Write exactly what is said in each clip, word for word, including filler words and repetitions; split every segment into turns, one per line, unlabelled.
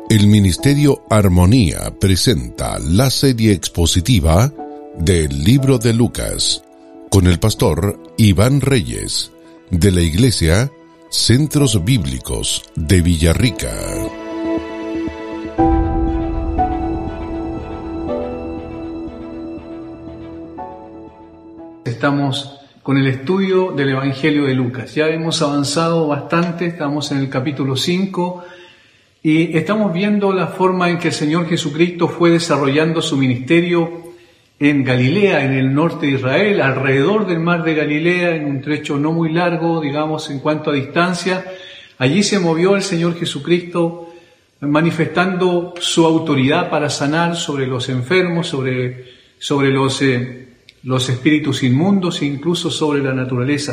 El Ministerio Armonía presenta la serie expositiva del Libro de Lucas con el pastor Iván Reyes de la Iglesia Centros Bíblicos de Villarrica.
Estamos con el estudio del Evangelio de Lucas. Ya hemos avanzado bastante, estamos en el capítulo cinco y estamos viendo la forma en que el Señor Jesucristo fue desarrollando su ministerio en Galilea, en el norte de Israel, alrededor del mar de Galilea, en un trecho no muy largo, digamos, en cuanto a distancia. Allí se movió el Señor Jesucristo manifestando su autoridad para sanar sobre los enfermos, sobre, sobre los, eh, los espíritus inmundos e incluso sobre la naturaleza.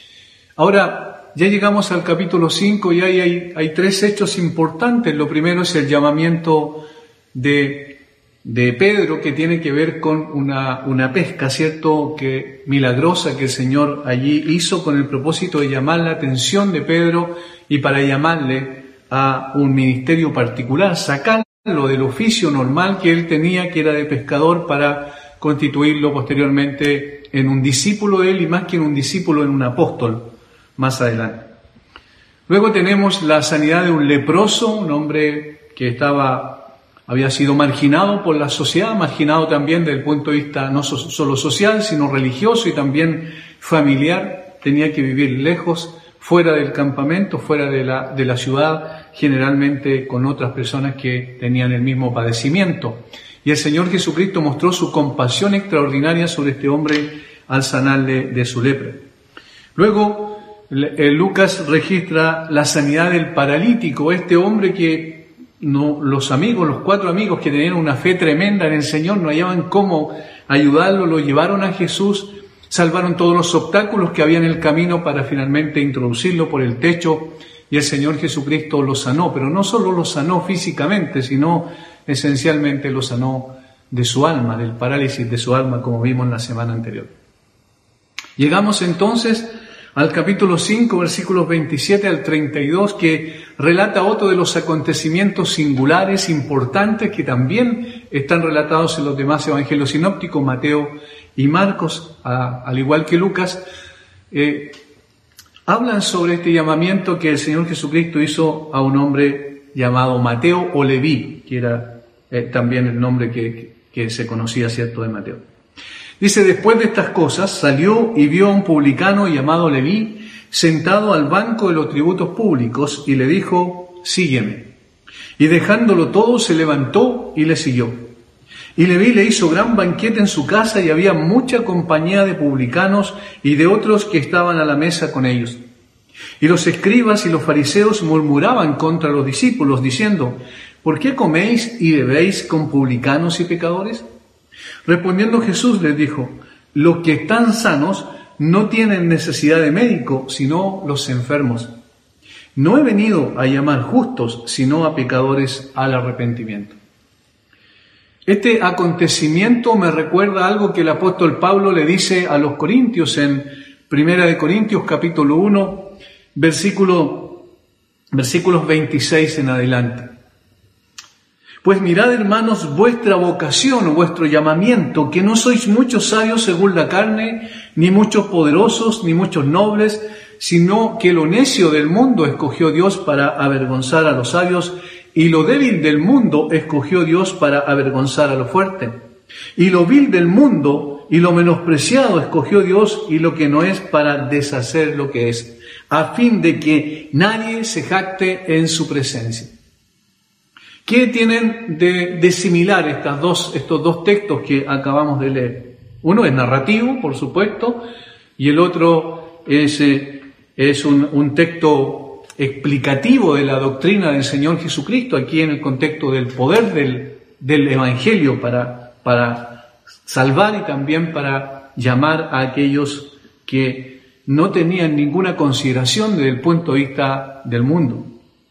Ahora, ya llegamos al capítulo cinco y ahí hay, hay tres hechos importantes. Lo primero es el llamamiento de, de Pedro, que tiene que ver con una, una pesca, ¿cierto?, que milagrosa que el Señor allí hizo con el propósito de llamar la atención de Pedro y para llamarle a un ministerio particular, sacarlo del oficio normal que él tenía, que era de pescador, para constituirlo posteriormente en un discípulo de él y más que en un discípulo, en un apóstol más adelante. Luego tenemos la sanidad de un leproso, un hombre que estaba, había sido marginado por la sociedad, marginado también desde el punto de vista no solo social, sino religioso y también familiar. Tenía que vivir lejos, fuera del campamento, fuera de la, de la ciudad, generalmente con otras personas que tenían el mismo padecimiento. Y el Señor Jesucristo mostró su compasión extraordinaria sobre este hombre al sanarle de su lepra. Luego, Lucas registra la sanidad del paralítico, este hombre que no, los amigos, los cuatro amigos que tenían una fe tremenda en el Señor, no hallaban cómo ayudarlo, lo llevaron a Jesús, salvaron todos los obstáculos que había en el camino para finalmente introducirlo por el techo y el Señor Jesucristo lo sanó, pero no solo lo sanó físicamente, sino esencialmente lo sanó de su alma, del parálisis de su alma, como vimos en la semana anterior. Llegamos entonces al capítulo cinco, versículos veintisiete al treinta y dos, que relata otro de los acontecimientos singulares, importantes, que también están relatados en los demás evangelios sinópticos, Mateo y Marcos, a, al igual que Lucas. Eh, hablan sobre este llamamiento que el Señor Jesucristo hizo a un hombre llamado Mateo o Leví, que era eh, también el nombre que, que se conocía, ¿cierto?, de Mateo. Dice, después de estas cosas, salió y vio a un publicano llamado Leví sentado al banco de los tributos públicos y le dijo, sígueme. Y dejándolo todo, se levantó y le siguió. Y Leví le hizo gran banquete en su casa y había mucha compañía de publicanos y de otros que estaban a la mesa con ellos. Y los escribas y los fariseos murmuraban contra los discípulos, diciendo, ¿por qué coméis y bebéis con publicanos y pecadores? Respondiendo Jesús les dijo, los que están sanos no tienen necesidad de médico, sino los enfermos. No he venido a llamar justos, sino a pecadores al arrepentimiento. Este acontecimiento me recuerda algo que el apóstol Pablo le dice a los corintios en Primera de Corintios capítulo uno, versículo, versículos veintiséis en adelante. Pues mirad, hermanos, vuestra vocación o vuestro llamamiento, que no sois muchos sabios según la carne, ni muchos poderosos, ni muchos nobles, sino que lo necio del mundo escogió Dios para avergonzar a los sabios, y lo débil del mundo escogió Dios para avergonzar a lo fuerte. Y lo vil del mundo y lo menospreciado escogió Dios, y lo que no es, para deshacer lo que es, a fin de que nadie se jacte en su presencia. ¿Qué tienen de, de similar estas dos, estos dos textos que acabamos de leer? Uno es narrativo, por supuesto, y el otro es, eh, es un, un texto explicativo de la doctrina del Señor Jesucristo, aquí en el contexto del poder del, del Evangelio para, para salvar y también para llamar a aquellos que no tenían ninguna consideración desde el punto de vista del mundo.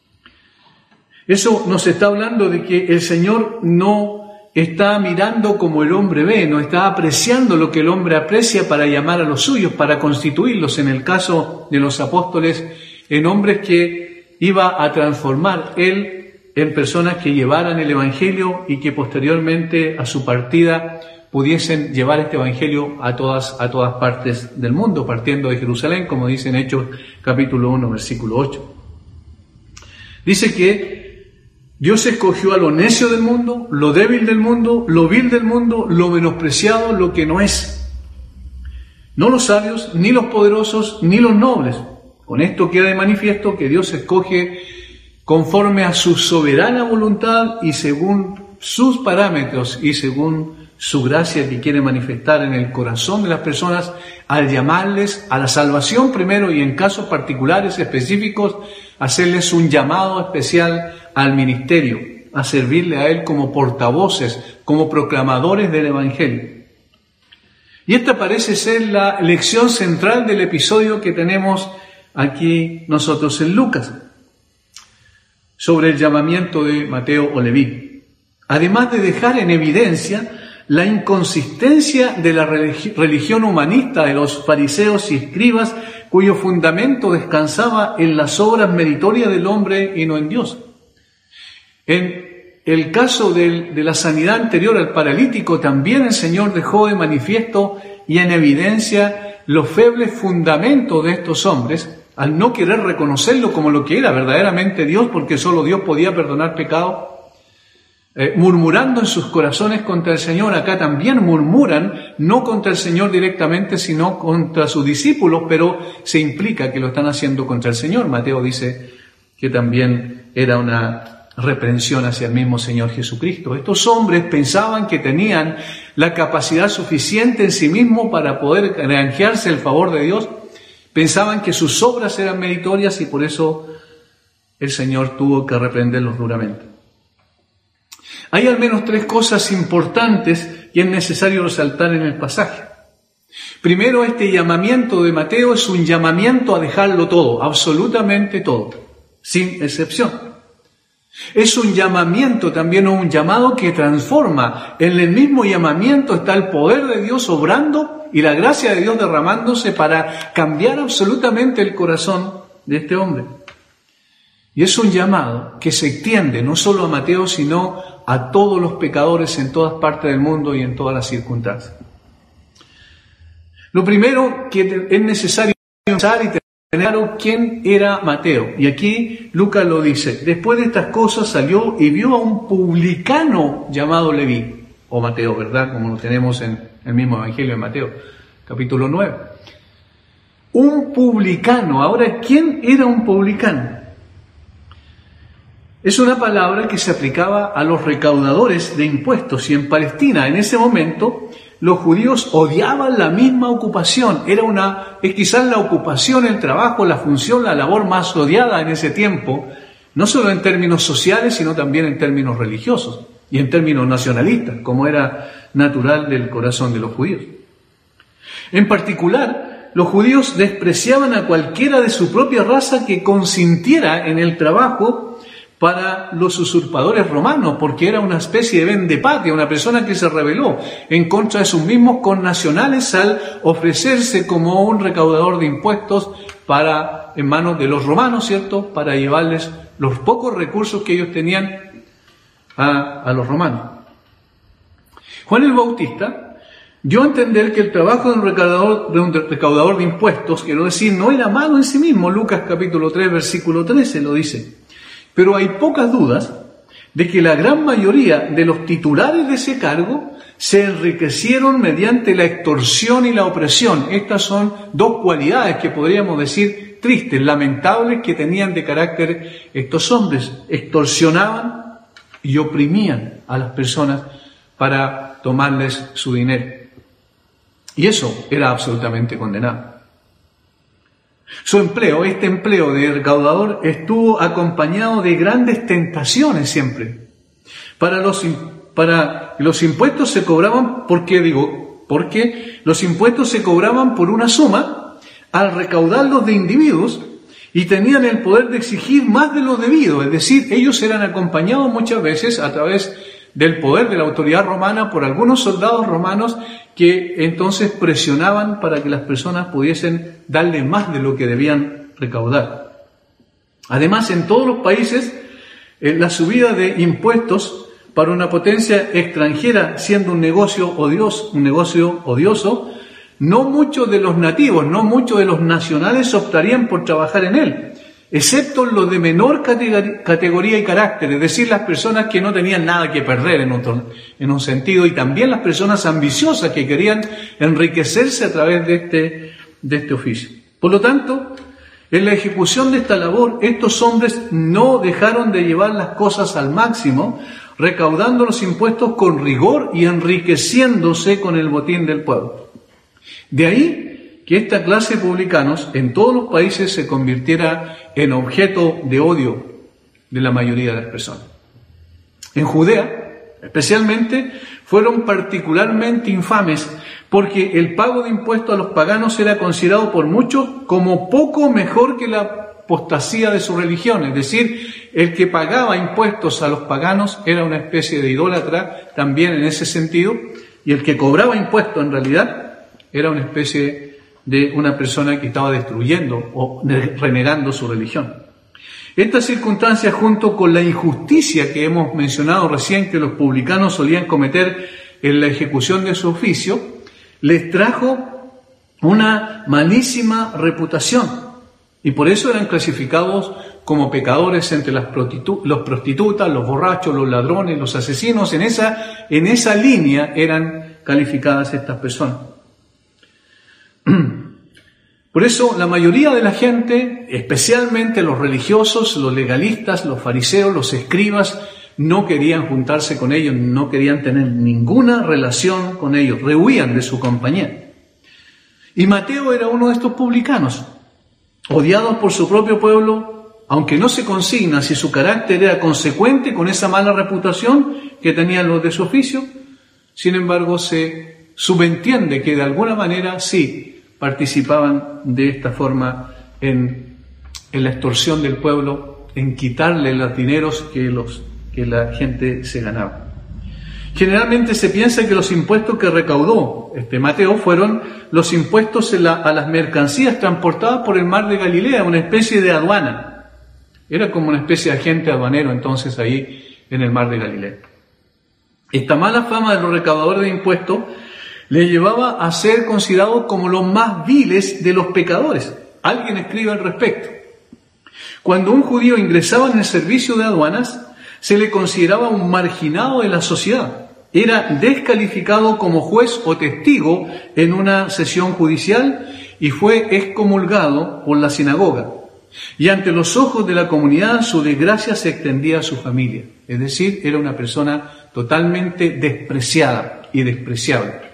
Eso nos está hablando de que el Señor no está mirando como el hombre ve, no está apreciando lo que el hombre aprecia para llamar a los suyos, para constituirlos, en el caso de los apóstoles, en hombres que iba a transformar Él en personas que llevaran el Evangelio y que posteriormente a su partida pudiesen llevar este Evangelio a todas, a todas partes del mundo, partiendo de Jerusalén, como dice en Hechos capítulo uno, versículo ocho. Dice que Dios escogió a lo necio del mundo, lo débil del mundo, lo vil del mundo, lo menospreciado, lo que no es. No los sabios, ni los poderosos, ni los nobles. Con esto queda de manifiesto que Dios escoge conforme a su soberana voluntad y según sus parámetros y según su gracia que quiere manifestar en el corazón de las personas al llamarles a la salvación primero y en casos particulares específicos hacerles un llamado especial al ministerio, a servirle a Él como portavoces, como proclamadores del Evangelio. Y esta parece ser la lección central del episodio que tenemos aquí nosotros en Lucas, sobre el llamamiento de Mateo o Leví. Además de dejar en evidencia la inconsistencia de la religión humanista de los fariseos y escribas, cuyo fundamento descansaba en las obras meritorias del hombre y no en Dios. En el caso del, de la sanidad anterior al paralítico, también el Señor dejó de manifiesto y en evidencia los febles fundamentos de estos hombres, al no querer reconocerlo como lo que era verdaderamente Dios, porque solo Dios podía perdonar pecado, eh, murmurando en sus corazones contra el Señor. Acá también murmuran, no contra el Señor directamente, sino contra sus discípulos, pero se implica que lo están haciendo contra el Señor. Mateo dice que también era una reprensión hacia el mismo Señor Jesucristo. Estos hombres pensaban que tenían la capacidad suficiente en sí mismos para poder granjearse el favor de Dios. Pensaban que sus obras eran meritorias y por eso el Señor tuvo que reprenderlos duramente. Hay al menos tres cosas importantes que es necesario resaltar en el pasaje. Primero, este llamamiento de Mateo es un llamamiento a dejarlo todo, absolutamente todo, sin excepción. Es un llamamiento también, o un llamado que transforma. En el mismo llamamiento está el poder de Dios obrando y la gracia de Dios derramándose para cambiar absolutamente el corazón de este hombre. Y es un llamado que se extiende no solo a Mateo, sino a todos los pecadores en todas partes del mundo y en todas las circunstancias. Lo primero que es necesario pensar y tener claro quién era Mateo. Y aquí Lucas lo dice: después de estas cosas salió y vio a un publicano llamado Leví, o Mateo, ¿verdad? Como lo tenemos en el mismo Evangelio de Mateo, capítulo nueve. Un publicano. Ahora, ¿quién era un publicano? Es una palabra que se aplicaba a los recaudadores de impuestos, y en Palestina en ese momento los judíos odiaban la misma ocupación. Era una, es quizás la ocupación, el trabajo, la función, la labor más odiada en ese tiempo, no solo en términos sociales, sino también en términos religiosos y en términos nacionalistas, como era natural del corazón de los judíos. En particular, los judíos despreciaban a cualquiera de su propia raza que consintiera en el trabajo para los usurpadores romanos, porque era una especie de vendepatria, una persona que se rebeló en contra de sus mismos connacionales al ofrecerse como un recaudador de impuestos para, en manos de los romanos, ¿cierto?, para llevarles los pocos recursos que ellos tenían a, a los romanos. Juan el Bautista dio a entender que el trabajo de un recaudador de, un recaudador de impuestos, quiero decir, no era malo en sí mismo. Lucas capítulo tres, versículo trece lo dice. Pero hay pocas dudas de que la gran mayoría de los titulares de ese cargo se enriquecieron mediante la extorsión y la opresión. Estas son dos cualidades que podríamos decir tristes, lamentables, que tenían de carácter estos hombres. Extorsionaban y oprimían a las personas para tomarles su dinero. Y eso era absolutamente condenado. Su empleo, este empleo de recaudador, estuvo acompañado de grandes tentaciones siempre. Para los, para los impuestos se cobraban, ¿por qué digo? Porque los impuestos se cobraban por una suma al recaudarlos de individuos y tenían el poder de exigir más de lo debido. Es decir, ellos eran acompañados muchas veces a través del poder de la autoridad romana por algunos soldados romanos que entonces presionaban para que las personas pudiesen darle más de lo que debían recaudar. Además, en todos los países Eh, la subida de impuestos para una potencia extranjera siendo un negocio odioso, un negocio odioso, no muchos de los nativos, no muchos de los nacionales optarían por trabajar en él, excepto los de menor categoría y carácter, es decir, las personas que no tenían nada que perder en, otro, en un sentido, y también las personas ambiciosas que querían enriquecerse a través de este, de este oficio. Por lo tanto, en la ejecución de esta labor, estos hombres no dejaron de llevar las cosas al máximo, recaudando los impuestos con rigor y enriqueciéndose con el botín del pueblo. De ahí que esta clase de publicanos en todos los países se convirtiera en objeto de odio de la mayoría de las personas. En Judea, especialmente, fueron particularmente infames porque el pago de impuestos a los paganos era considerado por muchos como poco mejor que la apostasía de su religión. Es decir, el que pagaba impuestos a los paganos era una especie de idólatra también en ese sentido, y el que cobraba impuestos en realidad era una especie de una persona que estaba destruyendo o renegando su religión. Estas circunstancias, junto con la injusticia que hemos mencionado recién que los publicanos solían cometer en la ejecución de su oficio, les trajo una malísima reputación, y por eso eran clasificados como pecadores entre las prostitu- los prostitutas, los borrachos, los ladrones, los asesinos. En esa, en esa línea eran calificadas estas personas. Por eso la mayoría de la gente, especialmente los religiosos, los legalistas, los fariseos, los escribas, no querían juntarse con ellos, no querían tener ninguna relación con ellos, rehuían de su compañía. Y Mateo era uno de estos publicanos, odiados por su propio pueblo, aunque no se consigna si su carácter era consecuente con esa mala reputación que tenían los de su oficio. Sin embargo, se subentiende que de alguna manera sí participaban de esta forma en, en la extorsión del pueblo, en quitarle los dineros que, los, que la gente se ganaba. Generalmente se piensa que los impuestos que recaudó este Mateo fueron los impuestos en la, a las mercancías transportadas por el mar de Galilea, una especie de aduana. Era como una especie de agente aduanero entonces ahí en el mar de Galilea. Esta mala fama de los recaudadores de impuestos le llevaba a ser considerado como los más viles de los pecadores. Alguien escribe al respecto. Cuando un judío ingresaba en el servicio de aduanas, se le consideraba un marginado de la sociedad. Era descalificado como juez o testigo en una sesión judicial y fue excomulgado por la sinagoga. Y ante los ojos de la comunidad, su desgracia se extendía a su familia. Es decir, era una persona totalmente despreciada y despreciable.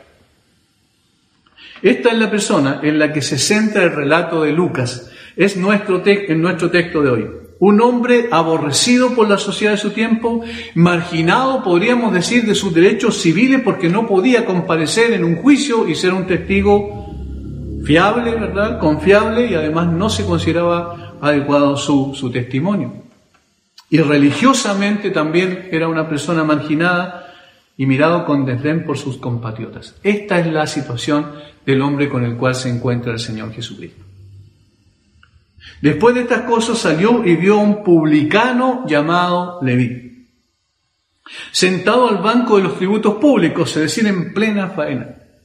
Esta es la persona en la que se centra el relato de Lucas. Es nuestro te- en nuestro texto de hoy. Un hombre aborrecido por la sociedad de su tiempo, marginado, podríamos decir, de sus derechos civiles porque no podía comparecer en un juicio y ser un testigo fiable, ¿verdad? Confiable, y además no se consideraba adecuado su, su testimonio. Y religiosamente también era una persona marginada y mirado con desdén por sus compatriotas. Esta es la situación del hombre con el cual se encuentra el Señor Jesucristo. Después de estas cosas salió y vio a un publicano llamado Leví, sentado al banco de los tributos públicos, es decir, en plena faena.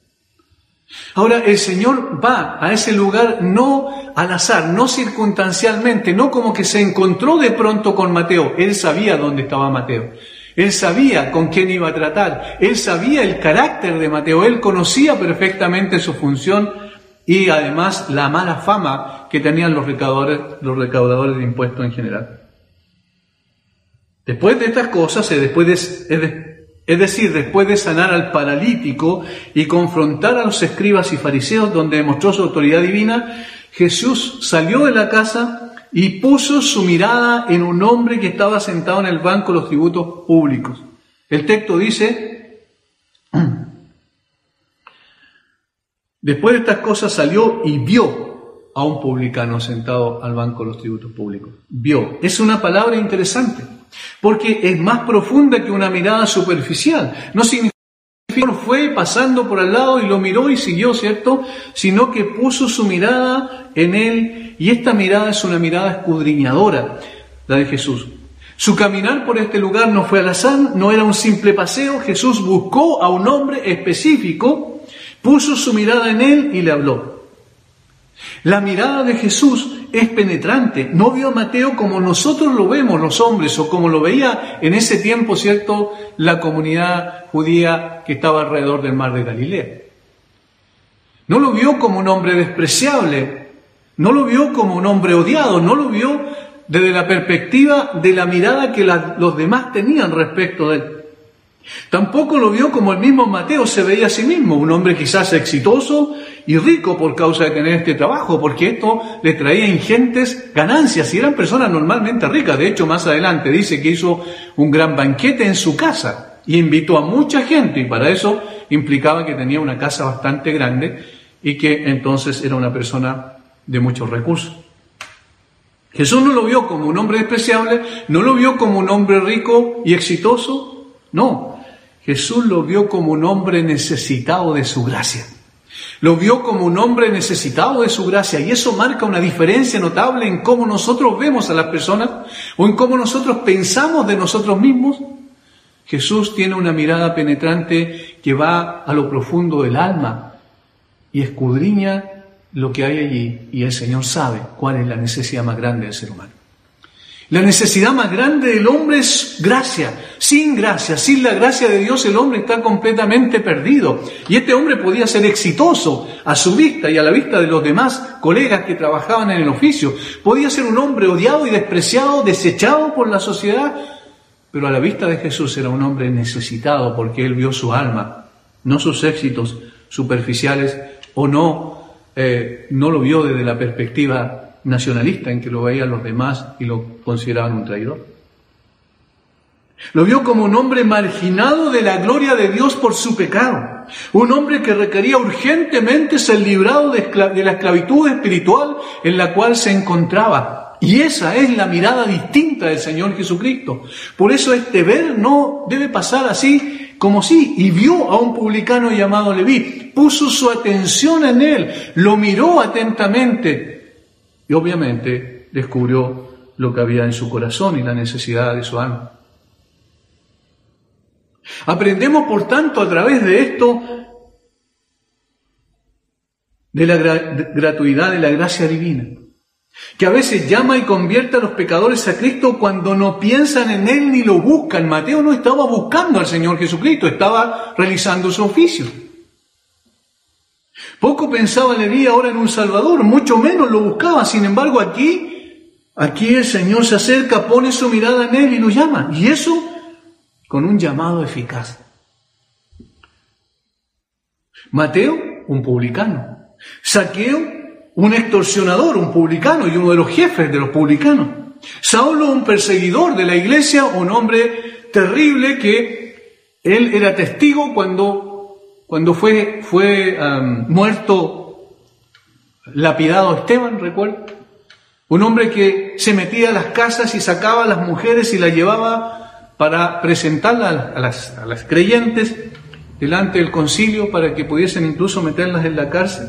Ahora, el Señor va a ese lugar no al azar, no circunstancialmente, no como que se encontró de pronto con Mateo. Él sabía dónde estaba Mateo. Él sabía con quién iba a tratar. Él sabía el carácter de Mateo. Él conocía perfectamente su función y además la mala fama que tenían los recaudadores, los recaudadores de impuestos en general. Después de estas cosas, después de, es, de, es decir, después de sanar al paralítico y confrontar a los escribas y fariseos donde demostró su autoridad divina, Jesús salió de la casa y puso su mirada en un hombre que estaba sentado en el banco de los tributos públicos. El texto dice, después de estas cosas salió y vio a un publicano sentado al banco de los tributos públicos. Vio. Es una palabra interesante, porque es más profunda que una mirada superficial. No significa que fue pasando por al lado y lo miró y siguió, ¿cierto? Sino que puso su mirada en él, y esta mirada es una mirada escudriñadora, la de Jesús. Su caminar por este lugar no fue al azar, no era un simple paseo. Jesús buscó a un hombre específico, puso su mirada en él y le habló. La mirada de Jesús es penetrante. No vio a Mateo como nosotros lo vemos los hombres, o como lo veía en ese tiempo, ¿cierto?, la comunidad judía que estaba alrededor del mar de Galilea. No lo vio como un hombre despreciable, no lo vio como un hombre odiado, no lo vio desde la perspectiva de la mirada que la, los demás tenían respecto de él. Tampoco lo vio como el mismo Mateo se veía a sí mismo, un hombre quizás exitoso y rico por causa de tener este trabajo, porque esto le traía ingentes ganancias y eran personas normalmente ricas. De hecho, más adelante dice que hizo un gran banquete en su casa y invitó a mucha gente, y para eso implicaba que tenía una casa bastante grande y que entonces era una persona de muchos recursos. Jesús no lo vio como un hombre despreciable, no lo vio como un hombre rico y exitoso, no. Jesús lo vio como un hombre necesitado de su gracia. Lo vio como un hombre necesitado de su gracia, y eso marca una diferencia notable en cómo nosotros vemos a las personas o en cómo nosotros pensamos de nosotros mismos. Jesús tiene una mirada penetrante que va a lo profundo del alma y escudriña lo que hay allí, y el Señor sabe cuál es la necesidad más grande del ser humano. La necesidad más grande del hombre es gracia. Sin gracia, sin la gracia de Dios, el hombre está completamente perdido. Y este hombre podía ser exitoso a su vista y a la vista de los demás colegas que trabajaban en el oficio. Podía ser un hombre odiado y despreciado, desechado por la sociedad. Pero a la vista de Jesús era un hombre necesitado, porque él vio su alma, no sus éxitos superficiales, o no, eh, no lo vio desde la perspectiva nacionalista en que lo veían los demás y lo consideraban un traidor. Lo vio como un hombre marginado de la gloria de Dios por su pecado, un hombre que requería urgentemente ser librado de, esclav- de la esclavitud espiritual en la cual se encontraba. Y esa es la mirada distinta del Señor Jesucristo. Por eso este ver no debe pasar así como si, y vio a un publicano llamado Leví, puso su atención en él, lo miró atentamente, y obviamente descubrió lo que había en su corazón y la necesidad de su alma. Aprendemos, por tanto, a través de esto, de la gra- gratuidad de la gracia divina, que a veces llama y convierte a los pecadores a Cristo cuando no piensan en Él ni lo buscan. Mateo no estaba buscando al Señor Jesucristo, estaba realizando su oficio. Poco pensaba Leví ahora en un Salvador, mucho menos lo buscaba. Sin embargo, aquí, aquí el Señor se acerca, pone su mirada en él y lo llama. Y eso con un llamado eficaz. Mateo, un publicano. Zaqueo, un extorsionador, un publicano y uno de los jefes de los publicanos. Saulo, un perseguidor de la iglesia, un hombre terrible que él era testigo cuando... Cuando fue, fue um, muerto, lapidado Esteban, ¿recuerda? Un hombre que se metía a las casas y sacaba a las mujeres y las llevaba para presentarlas a las, a las creyentes delante del concilio para que pudiesen incluso meterlas en la cárcel.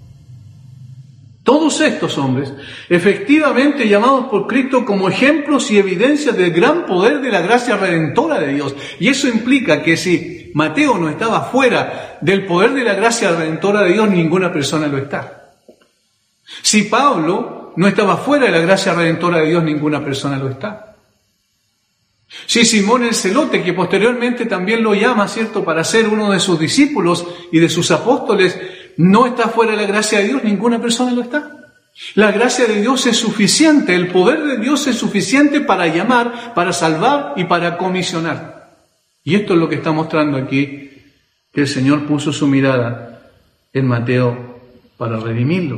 Todos estos hombres, efectivamente llamados por Cristo como ejemplos y evidencias del gran poder de la gracia redentora de Dios. Y eso implica que si Mateo no estaba fuera del poder de la gracia redentora de Dios, ninguna persona lo está. Si Pablo no estaba fuera de la gracia redentora de Dios, ninguna persona lo está. Si Simón el Celote, que posteriormente también lo llama, ¿cierto?, para ser uno de sus discípulos y de sus apóstoles, no está fuera de la gracia de Dios, ninguna persona lo está. La gracia de Dios es suficiente, el poder de Dios es suficiente para llamar, para salvar y para comisionar. Y esto es lo que está mostrando aquí, que el Señor puso su mirada en Mateo para redimirlo.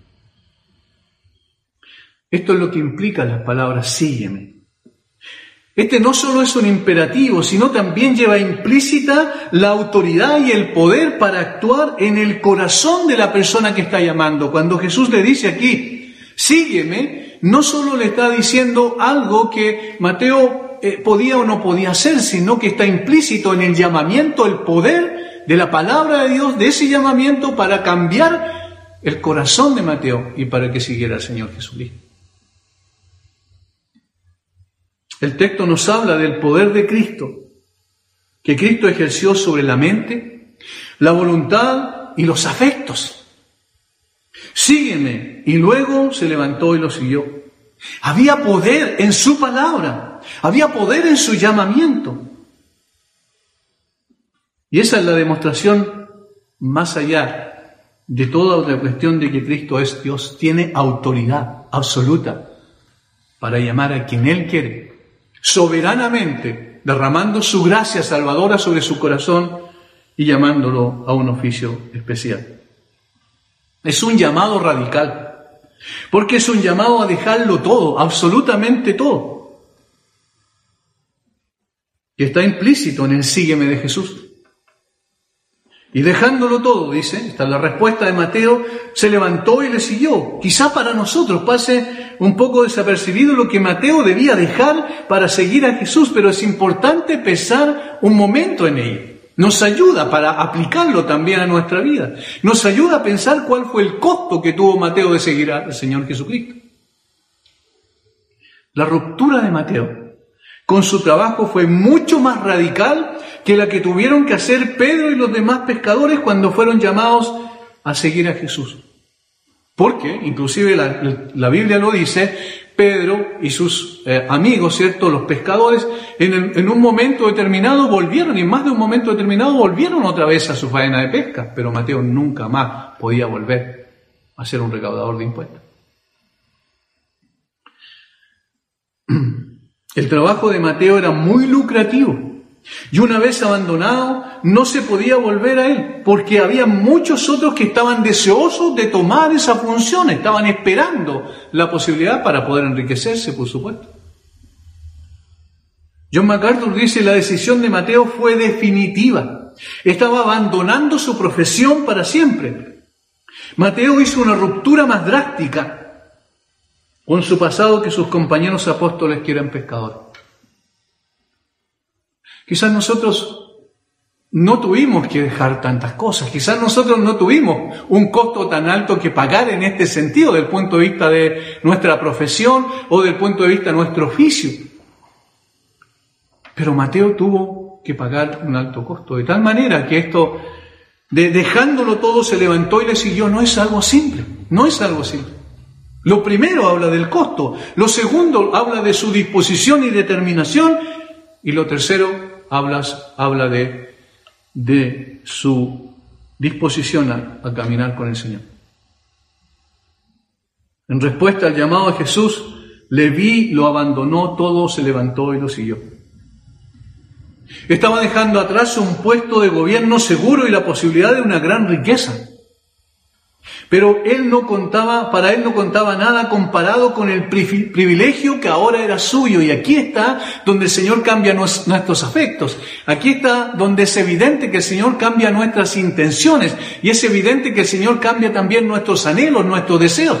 Esto es lo que implica las palabras sígueme. Este no solo es un imperativo, sino también lleva implícita la autoridad y el poder para actuar en el corazón de la persona que está llamando. Cuando Jesús le dice aquí, sígueme, no solo le está diciendo algo que Mateo eh, podía o no podía hacer, sino que está implícito en el llamamiento, el poder de la palabra de Dios, de ese llamamiento para cambiar el corazón de Mateo y para que siguiera al Señor Jesucristo. El texto nos habla del poder de Cristo, que Cristo ejerció sobre la mente, la voluntad y los afectos. Sígueme. Y luego se levantó y lo siguió. Había poder en su palabra, había poder en su llamamiento. Y esa es la demostración más allá de toda otra cuestión de que Cristo es Dios. Tiene autoridad absoluta para llamar a quien Él quiere, soberanamente, derramando su gracia salvadora sobre su corazón y llamándolo a un oficio especial. Es un llamado radical, porque es un llamado a dejarlo todo, absolutamente todo. Y está implícito en el sígueme de Jesús. Y dejándolo todo, dice, esta es la respuesta de Mateo, se levantó y le siguió. Quizá para nosotros pase un poco desapercibido lo que Mateo debía dejar para seguir a Jesús, pero es importante pensar un momento en ello. Nos ayuda para aplicarlo también a nuestra vida. Nos ayuda a pensar cuál fue el costo que tuvo Mateo de seguir al Señor Jesucristo. La ruptura de Mateo con su trabajo fue mucho más radical que la que tuvieron que hacer Pedro y los demás pescadores cuando fueron llamados a seguir a Jesús. Porque, inclusive la, la Biblia lo dice, Pedro y sus eh, amigos, ¿cierto?, los pescadores, en, el, en un momento determinado volvieron, y en más de un momento determinado volvieron otra vez a su faena de pesca, pero Mateo nunca más podía volver a ser un recaudador de impuestos. El trabajo de Mateo era muy lucrativo. Y una vez abandonado, no se podía volver a él, porque había muchos otros que estaban deseosos de tomar esa función, estaban esperando la posibilidad para poder enriquecerse, por supuesto. John MacArthur dice, la decisión de Mateo fue definitiva. Estaba abandonando su profesión para siempre. Mateo hizo una ruptura más drástica con su pasado que sus compañeros apóstoles que eran pescadores. Quizás nosotros no tuvimos que dejar tantas cosas, quizás nosotros no tuvimos un costo tan alto que pagar en este sentido, del punto de vista de nuestra profesión o del punto de vista de nuestro oficio. Pero Mateo tuvo que pagar un alto costo, de tal manera que esto, de dejándolo todo, se levantó y le siguió. No es algo simple, no es algo simple. Lo primero habla del costo, lo segundo habla de su disposición y determinación, y lo tercero habla, habla de, de su disposición a, a caminar con el Señor. En respuesta al llamado de Jesús, Leví lo abandonó todo, se levantó y lo siguió. Estaba dejando atrás un puesto de gobierno seguro y la posibilidad de una gran riqueza. Pero él no contaba, para él no contaba nada comparado con el privilegio que ahora era suyo. Y aquí está donde el Señor cambia nuestros afectos. Aquí está donde es evidente que el Señor cambia nuestras intenciones. Y es evidente que el Señor cambia también nuestros anhelos, nuestros deseos.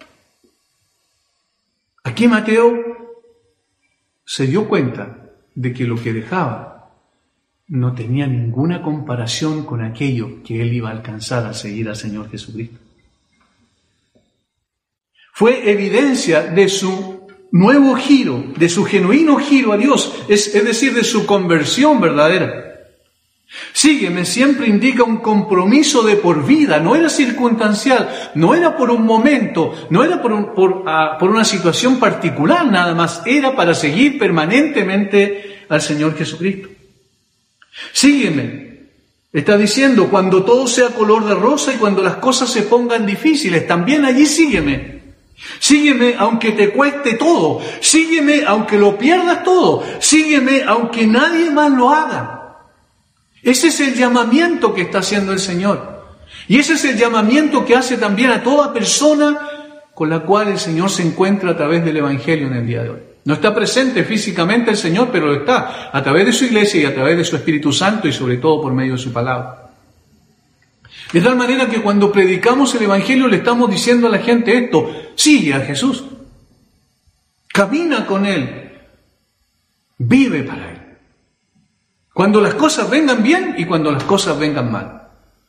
Aquí Mateo se dio cuenta de que lo que dejaba no tenía ninguna comparación con aquello que él iba a alcanzar al seguir al Señor Jesucristo. Fue evidencia de su nuevo giro, de su genuino giro a Dios, es, es decir, de su conversión verdadera. Sígueme siempre indica un compromiso de por vida, no era circunstancial, no era por un momento, no era por, un, por, uh, por una situación particular nada más, era para seguir permanentemente al Señor Jesucristo. Sígueme, está diciendo, cuando todo sea color de rosa y cuando las cosas se pongan difíciles, también allí sígueme. Sígueme aunque te cueste todo, sígueme aunque lo pierdas todo, sígueme aunque nadie más lo haga. Ese es el llamamiento que está haciendo el Señor. Y ese es el llamamiento que hace también a toda persona con la cual el Señor se encuentra a través del Evangelio en el día de hoy. No está presente físicamente el Señor, pero lo está a través de su iglesia y a través de su Espíritu Santo y sobre todo por medio de su palabra. De tal manera que cuando predicamos el Evangelio le estamos diciendo a la gente esto: sigue a Jesús, camina con Él, vive para Él. Cuando las cosas vengan bien y cuando las cosas vengan mal.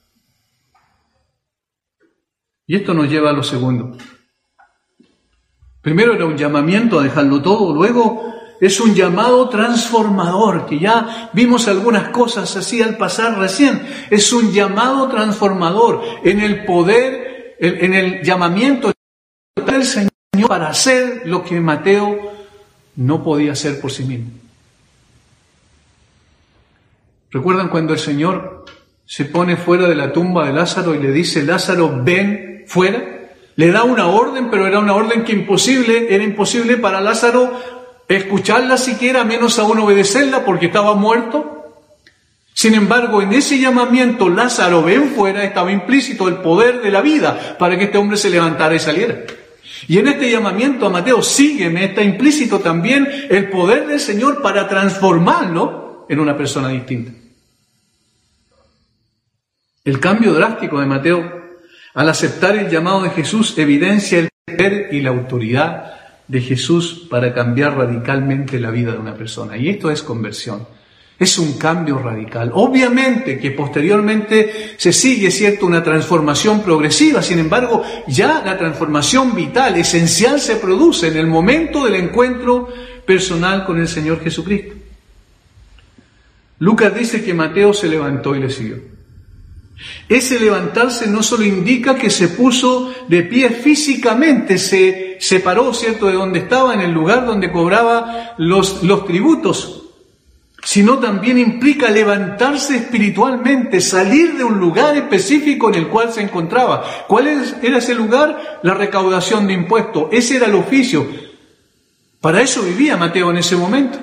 Y esto nos lleva a lo segundo. Primero era un llamamiento a dejarlo todo, luego es un llamado transformador, que ya vimos algunas cosas así al pasar recién. Es un llamado transformador en el poder, en el llamamiento del Señor para hacer lo que Mateo no podía hacer por sí mismo. ¿Recuerdan cuando el Señor se pone fuera de la tumba de Lázaro y le dice: Lázaro, ven fuera? Le da una orden, pero era una orden que imposible, era imposible para Lázaro escucharla siquiera, menos aún obedecerla, porque estaba muerto. Sin embargo, en ese llamamiento, Lázaro, ven fuera, estaba implícito el poder de la vida para que este hombre se levantara y saliera. Y en este llamamiento a Mateo, sígueme, está implícito también el poder del Señor para transformarlo en una persona distinta. El cambio drástico de Mateo al aceptar el llamado de Jesús evidencia el poder y la autoridad de Jesús para cambiar radicalmente la vida de una persona. Y esto es conversión. Es un cambio radical. Obviamente que posteriormente se sigue, cierto, una transformación progresiva. Sin embargo, ya la transformación vital, esencial, se produce en el momento del encuentro personal con el Señor Jesucristo. Lucas dice que Mateo se levantó y le siguió. Ese levantarse no solo indica que se puso de pie físicamente, se separó, cierto, de donde estaba, en el lugar donde cobraba los, los tributos, sino también implica levantarse espiritualmente, salir de un lugar específico en el cual se encontraba. ¿Cuál era ese lugar? La recaudación de impuestos. Ese era el oficio. Para eso vivía Mateo en ese momento.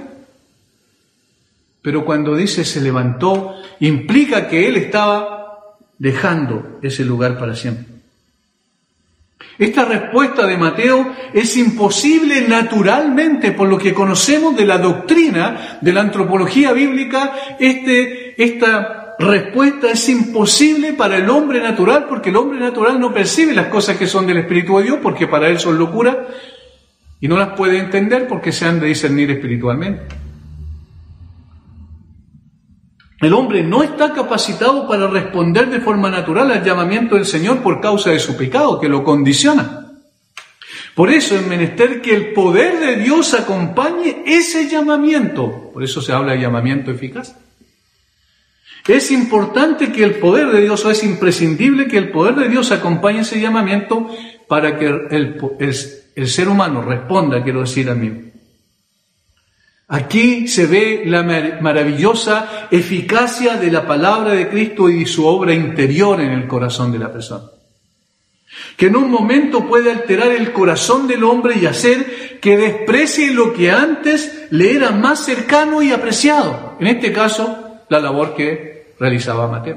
Pero cuando dice se levantó, implica que él estaba dejando ese lugar para siempre. Esta respuesta de Mateo es imposible naturalmente, por lo que conocemos de la doctrina de la antropología bíblica. Este, esta respuesta es imposible para el hombre natural, porque el hombre natural no percibe las cosas que son del Espíritu de Dios, porque para él son locura, y no las puede entender porque se han de discernir espiritualmente. El hombre no está capacitado para responder de forma natural al llamamiento del Señor por causa de su pecado, que lo condiciona. Por eso es menester que el poder de Dios acompañe ese llamamiento. Por eso se habla de llamamiento eficaz. Es importante que el poder de Dios, o es imprescindible que el poder de Dios acompañe ese llamamiento para que el, el, el ser humano responda, quiero decir, a mí. Aquí se ve la maravillosa eficacia de la palabra de Cristo y su obra interior en el corazón de la persona, que en un momento puede alterar el corazón del hombre y hacer que desprecie lo que antes le era más cercano y apreciado. En este caso, la labor que realizaba Mateo.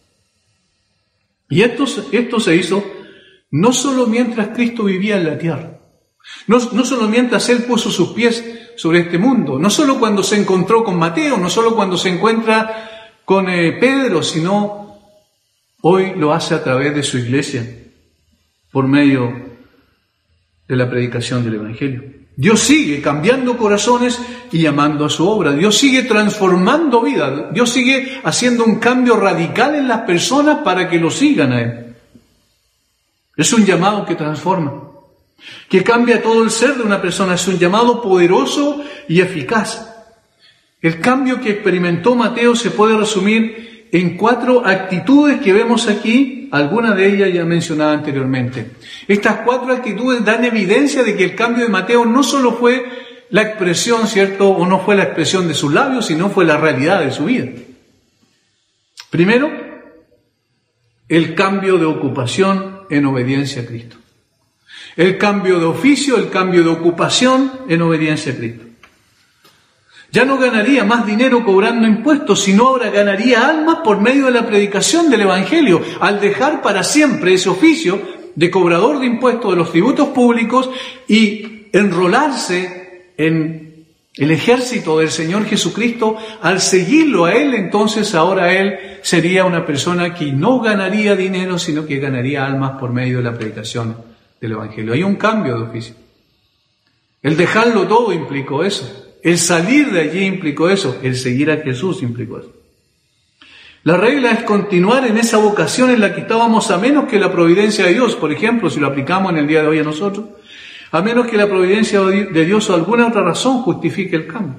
Y esto, esto se hizo no solo mientras Cristo vivía en la tierra, no, no solo mientras Él puso sus pies sobre este mundo, no solo cuando se encontró con Mateo, no solo cuando se encuentra con eh, Pedro, sino hoy lo hace a través de su iglesia, por medio de la predicación del Evangelio. Dios sigue cambiando corazones y llamando a su obra. Dios sigue transformando vidas. Dios sigue haciendo un cambio radical en las personas para que lo sigan a Él. Es un llamado que transforma, que cambia todo el ser de una persona. Es un llamado poderoso y eficaz. El cambio que experimentó Mateo se puede resumir en cuatro actitudes que vemos aquí, algunas de ellas ya mencionadas anteriormente. Estas cuatro actitudes dan evidencia de que el cambio de Mateo no solo fue la expresión, ¿cierto?, o no fue la expresión de sus labios, sino fue la realidad de su vida. Primero, el cambio de ocupación en obediencia a Cristo. El cambio de oficio, el cambio de ocupación en obediencia a Cristo. Ya no ganaría más dinero cobrando impuestos, sino ahora ganaría almas por medio de la predicación del Evangelio, al dejar para siempre ese oficio de cobrador de impuestos de los tributos públicos y enrolarse en el ejército del Señor Jesucristo. Al seguirlo a Él, entonces ahora Él sería una persona que no ganaría dinero, sino que ganaría almas por medio de la predicación del Evangelio. Hay un cambio de oficio. El dejarlo todo implicó eso. El salir de allí implicó eso. El seguir a Jesús implicó eso. La regla es continuar en esa vocación en la que estábamos, a menos que la providencia de Dios, por ejemplo, si lo aplicamos en el día de hoy a nosotros, a menos que la providencia de Dios o alguna otra razón justifique el cambio.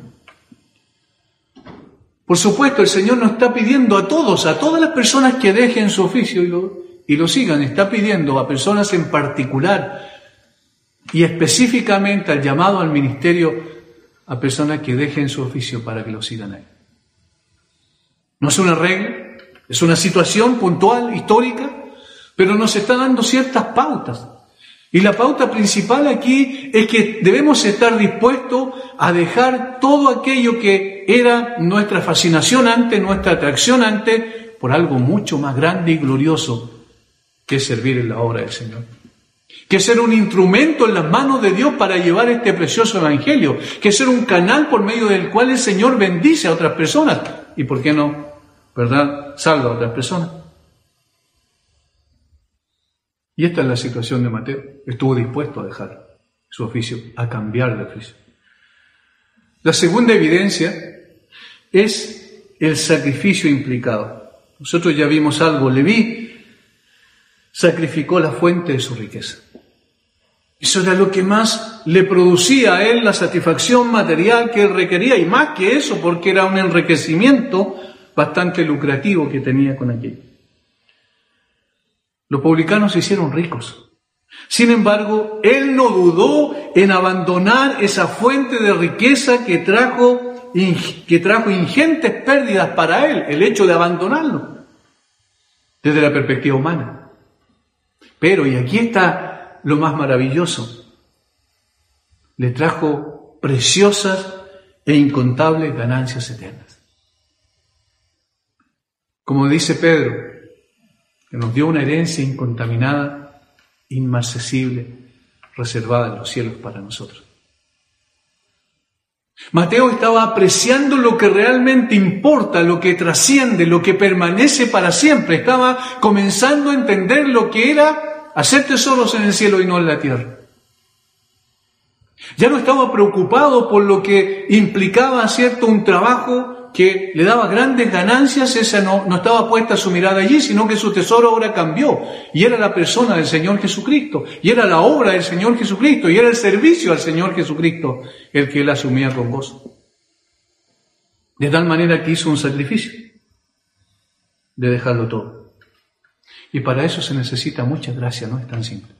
Por supuesto, el Señor no está pidiendo a todos, a todas las personas que dejen su oficio y lo, y lo sigan, está pidiendo a personas en particular y específicamente al llamado al ministerio a personas que dejen su oficio para que lo sigan a Él. No es una regla, es una situación puntual, histórica, pero nos está dando ciertas pautas. Y la pauta principal aquí es que debemos estar dispuestos a dejar todo aquello que era nuestra fascinación antes, nuestra atracción antes, por algo mucho más grande y glorioso que es servir en la obra del Señor. Que ser un instrumento en las manos de Dios para llevar este precioso evangelio. Que ser un canal por medio del cual el Señor bendice a otras personas. Y por qué no, ¿verdad?, salva a otras personas. Y esta es la situación de Mateo. Estuvo dispuesto a dejar su oficio, a cambiar de oficio. La segunda evidencia es el sacrificio implicado. Nosotros ya vimos algo. Leví sacrificó la fuente de su riqueza. Eso era lo que más le producía a él la satisfacción material que él requería, y más que eso, porque era un enriquecimiento bastante lucrativo que tenía con aquello. Los publicanos se hicieron ricos. Sin embargo, él no dudó en abandonar esa fuente de riqueza que trajo, que trajo ingentes pérdidas para él, el hecho de abandonarlo, desde la perspectiva humana. Pero, y aquí está lo más maravilloso, le trajo preciosas e incontables ganancias eternas. Como dice Pedro, que nos dio una herencia incontaminada, inmarcesible, reservada en los cielos para nosotros. Mateo estaba apreciando lo que realmente importa, lo que trasciende, lo que permanece para siempre. Estaba comenzando a entender lo que era hacer tesoros en el cielo y no en la tierra. Ya no estaba preocupado por lo que implicaba, ¿cierto?, un trabajo que le daba grandes ganancias. Esa no, no estaba puesta su mirada allí, sino que su tesoro ahora cambió. Y era la persona del Señor Jesucristo, y era la obra del Señor Jesucristo, y era el servicio al Señor Jesucristo el que él asumía con gozo. De tal manera que hizo un sacrificio de dejarlo todo. Y para eso se necesita mucha gracia, no es tan simple.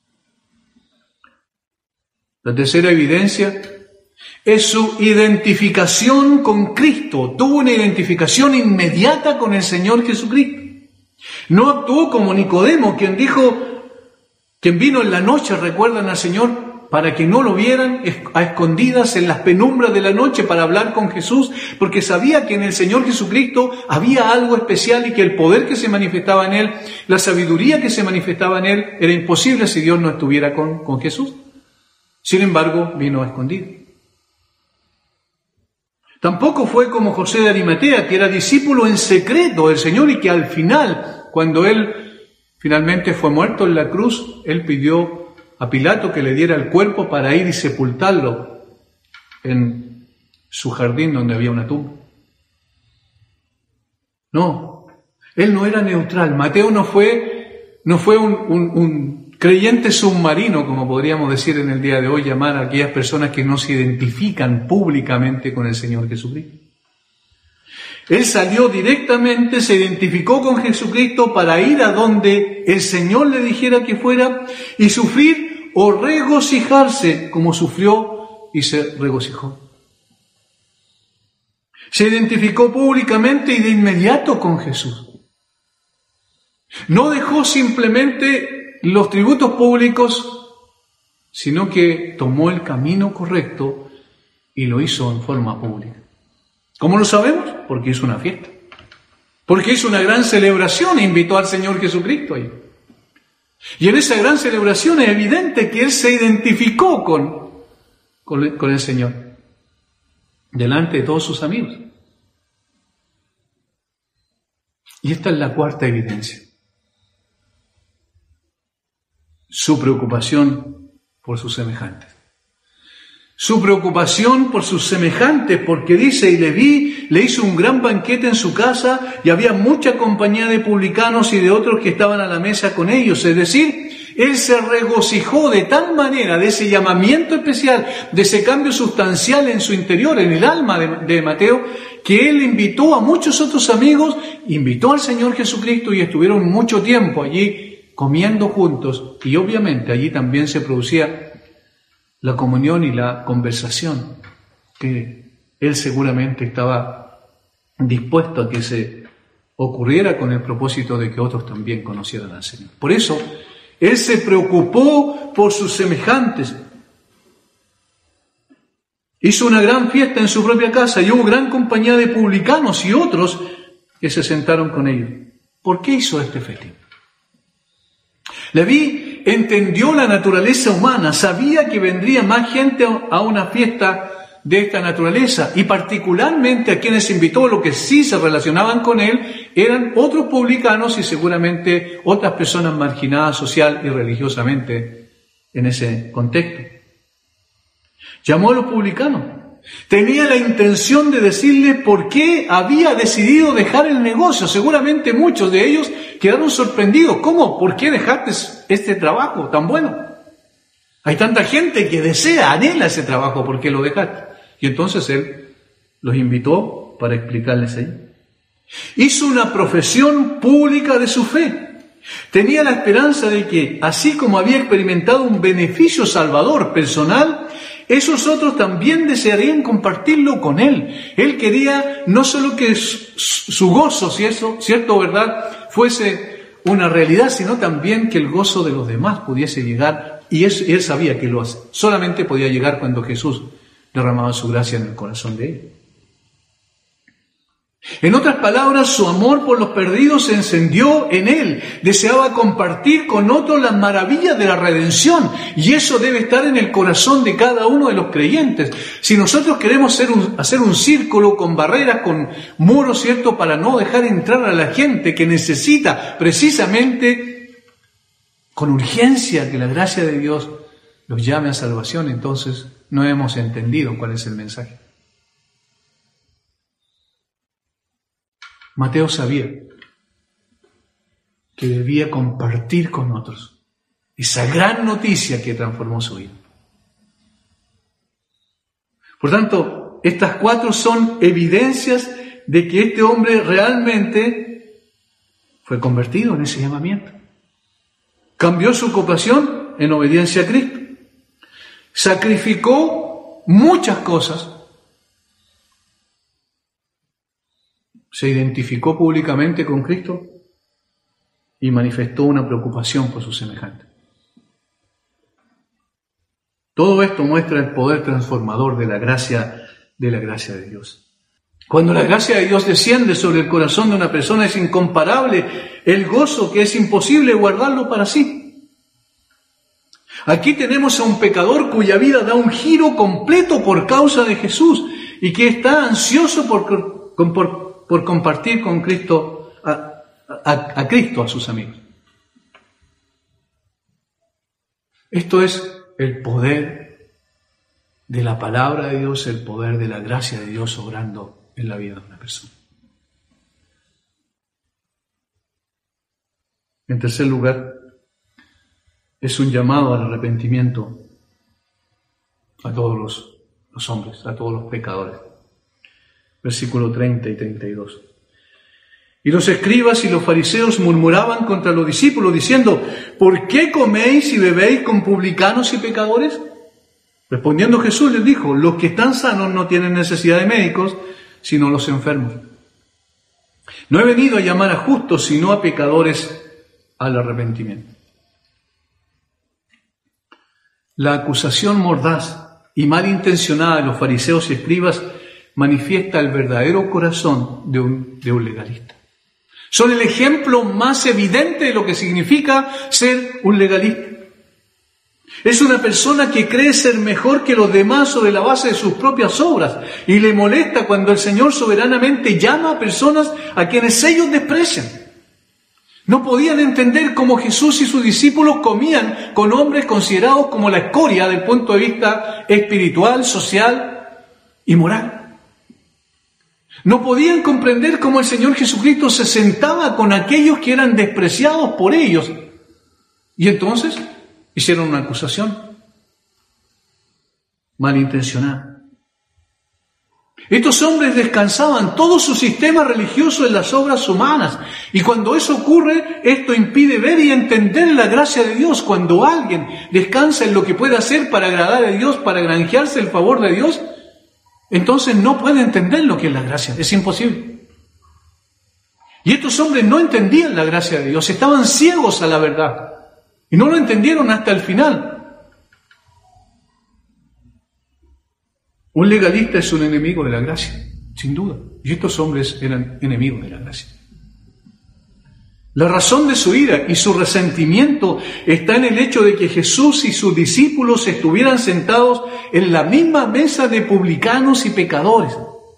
La tercera evidencia es su identificación con Cristo. Tuvo una identificación inmediata con el Señor Jesucristo. No actuó como Nicodemo, quien dijo, quien vino en la noche, recuerdan al Señor, para que no lo vieran a escondidas en las penumbras de la noche para hablar con Jesús, porque sabía que en el Señor Jesucristo había algo especial y que el poder que se manifestaba en Él, la sabiduría que se manifestaba en Él, era imposible si Dios no estuviera con, con Jesús. Sin embargo, vino a escondido. Tampoco fue como José de Arimatea, que era discípulo en secreto del Señor y que al final, cuando él finalmente fue muerto en la cruz, él pidió a Pilato que le diera el cuerpo para ir y sepultarlo en su jardín donde había una tumba. No, él no era neutral. Mateo no fue, no fue un, un, un creyente submarino, como podríamos decir en el día de hoy, llamar a aquellas personas que no se identifican públicamente con el Señor Jesucristo. Él salió directamente, se identificó con Jesucristo para ir a donde el Señor le dijera que fuera y sufrir o regocijarse como sufrió y se regocijó. Se identificó públicamente y de inmediato con Jesús. No dejó simplemente los tributos públicos, sino que tomó el camino correcto y lo hizo en forma pública. ¿Cómo lo sabemos? Porque hizo una fiesta. Porque hizo una gran celebración e invitó al Señor Jesucristo ahí. Y en esa gran celebración es evidente que él se identificó con, con, con el Señor, delante de todos sus amigos. Y esta es la cuarta evidencia. Su preocupación por sus semejantes. Su preocupación por sus semejantes, porque dice, y Leví le hizo un gran banquete en su casa y había mucha compañía de publicanos y de otros que estaban a la mesa con ellos. Es decir, Él se regocijó de tal manera de ese llamamiento especial, de ese cambio sustancial en su interior, en el alma de, de Mateo, que él invitó a muchos otros amigos, invitó al Señor Jesucristo y estuvieron mucho tiempo allí comiendo juntos. Y obviamente allí también se producía la comunión y la conversación, que él seguramente estaba dispuesto a que se ocurriera con el propósito de que otros también conocieran al Señor. Por eso, él se preocupó por sus semejantes. Hizo una gran fiesta en su propia casa y hubo gran compañía de publicanos y otros que se sentaron con ellos. ¿Por qué hizo este festín? Leví entendió la naturaleza humana, sabía que vendría más gente a una fiesta de esta naturaleza, y particularmente a quienes invitó, lo que sí se relacionaban con él, eran otros publicanos y seguramente otras personas marginadas social y religiosamente en ese contexto. Llamó a los publicanos. Tenía la intención de decirles por qué había decidido dejar el negocio. Seguramente muchos de ellos quedaron sorprendidos. ¿Cómo? ¿Por qué dejaste este trabajo tan bueno? Hay tanta gente que desea, anhela ese trabajo, ¿por qué lo dejaste? Y entonces él los invitó para explicarles ahí. Hizo una profesión pública de su fe. Tenía la esperanza de que, así como había experimentado un beneficio salvador personal, esos otros también desearían compartirlo con él. Él quería no solo que su gozo, si eso, cierto, verdad, fuese una realidad, sino también que el gozo de los demás pudiese llegar. Y él, él sabía que lo solamente podía llegar cuando Jesús derramaba su gracia en el corazón de él. En otras palabras, su amor por los perdidos se encendió en él. Deseaba compartir con otros las maravillas de la redención. Y eso debe estar en el corazón de cada uno de los creyentes. Si nosotros queremos hacer un, hacer un círculo con barreras, con muros, ¿cierto?, para no dejar entrar a la gente que necesita precisamente con urgencia que la gracia de Dios los llame a salvación, entonces no hemos entendido cuál es el mensaje. Mateo sabía que debía compartir con otros esa gran noticia que transformó su vida. Por tanto, estas cuatro son evidencias de que este hombre realmente fue convertido en ese llamamiento. Cambió su ocupación en obediencia a Cristo. Sacrificó muchas cosas. Se identificó públicamente con Cristo y manifestó una preocupación por sus semejantes. Todo esto muestra el poder transformador de la gracia, de la gracia de Dios. Cuando la gracia de Dios desciende sobre el corazón de una persona, es incomparable el gozo que es imposible guardarlo para sí. Aquí tenemos a un pecador cuya vida da un giro completo por causa de Jesús y que está ansioso por, por por compartir con Cristo, a, a, a Cristo a sus amigos. Esto es el poder de la palabra de Dios, el poder de la gracia de Dios obrando en la vida de una persona. En tercer lugar, es un llamado al arrepentimiento a todos los, los hombres, a todos los pecadores. Versículo treinta y treinta y dos. Y los escribas y los fariseos murmuraban contra los discípulos, diciendo: ¿por qué coméis y bebéis con publicanos y pecadores? Respondiendo Jesús les dijo: los que están sanos no tienen necesidad de médicos, sino los enfermos. No he venido a llamar a justos, sino a pecadores al arrepentimiento. La acusación mordaz y malintencionada de los fariseos y escribas manifiesta el verdadero corazón de un, de un legalista. Son el ejemplo más evidente de lo que significa ser un legalista. Es una persona que cree ser mejor que los demás sobre la base de sus propias obras y le molesta cuando el Señor soberanamente llama a personas a quienes ellos desprecian. No podían entender cómo Jesús y sus discípulos comían con hombres considerados como la escoria del punto de vista espiritual, social y moral. No podían comprender cómo el Señor Jesucristo se sentaba con aquellos que eran despreciados por ellos Y entonces hicieron una acusación malintencionada. Estos hombres descansaban todo su sistema religioso en las obras humanas. Y cuando eso ocurre, esto impide ver y entender la gracia de Dios. Cuando alguien descansa en lo que puede hacer para agradar a Dios, para granjearse el favor de Dios, entonces no puede entender lo que es la gracia. Es imposible. Y estos hombres no entendían la gracia de Dios. Estaban ciegos a la verdad. Y no lo entendieron hasta el final. Un legalista es un enemigo de la gracia, sin duda. Y estos hombres eran enemigos de la gracia. La razón de su ira y su resentimiento está en el hecho de que Jesús y sus discípulos estuvieran sentados en la misma mesa de publicanos y pecadores.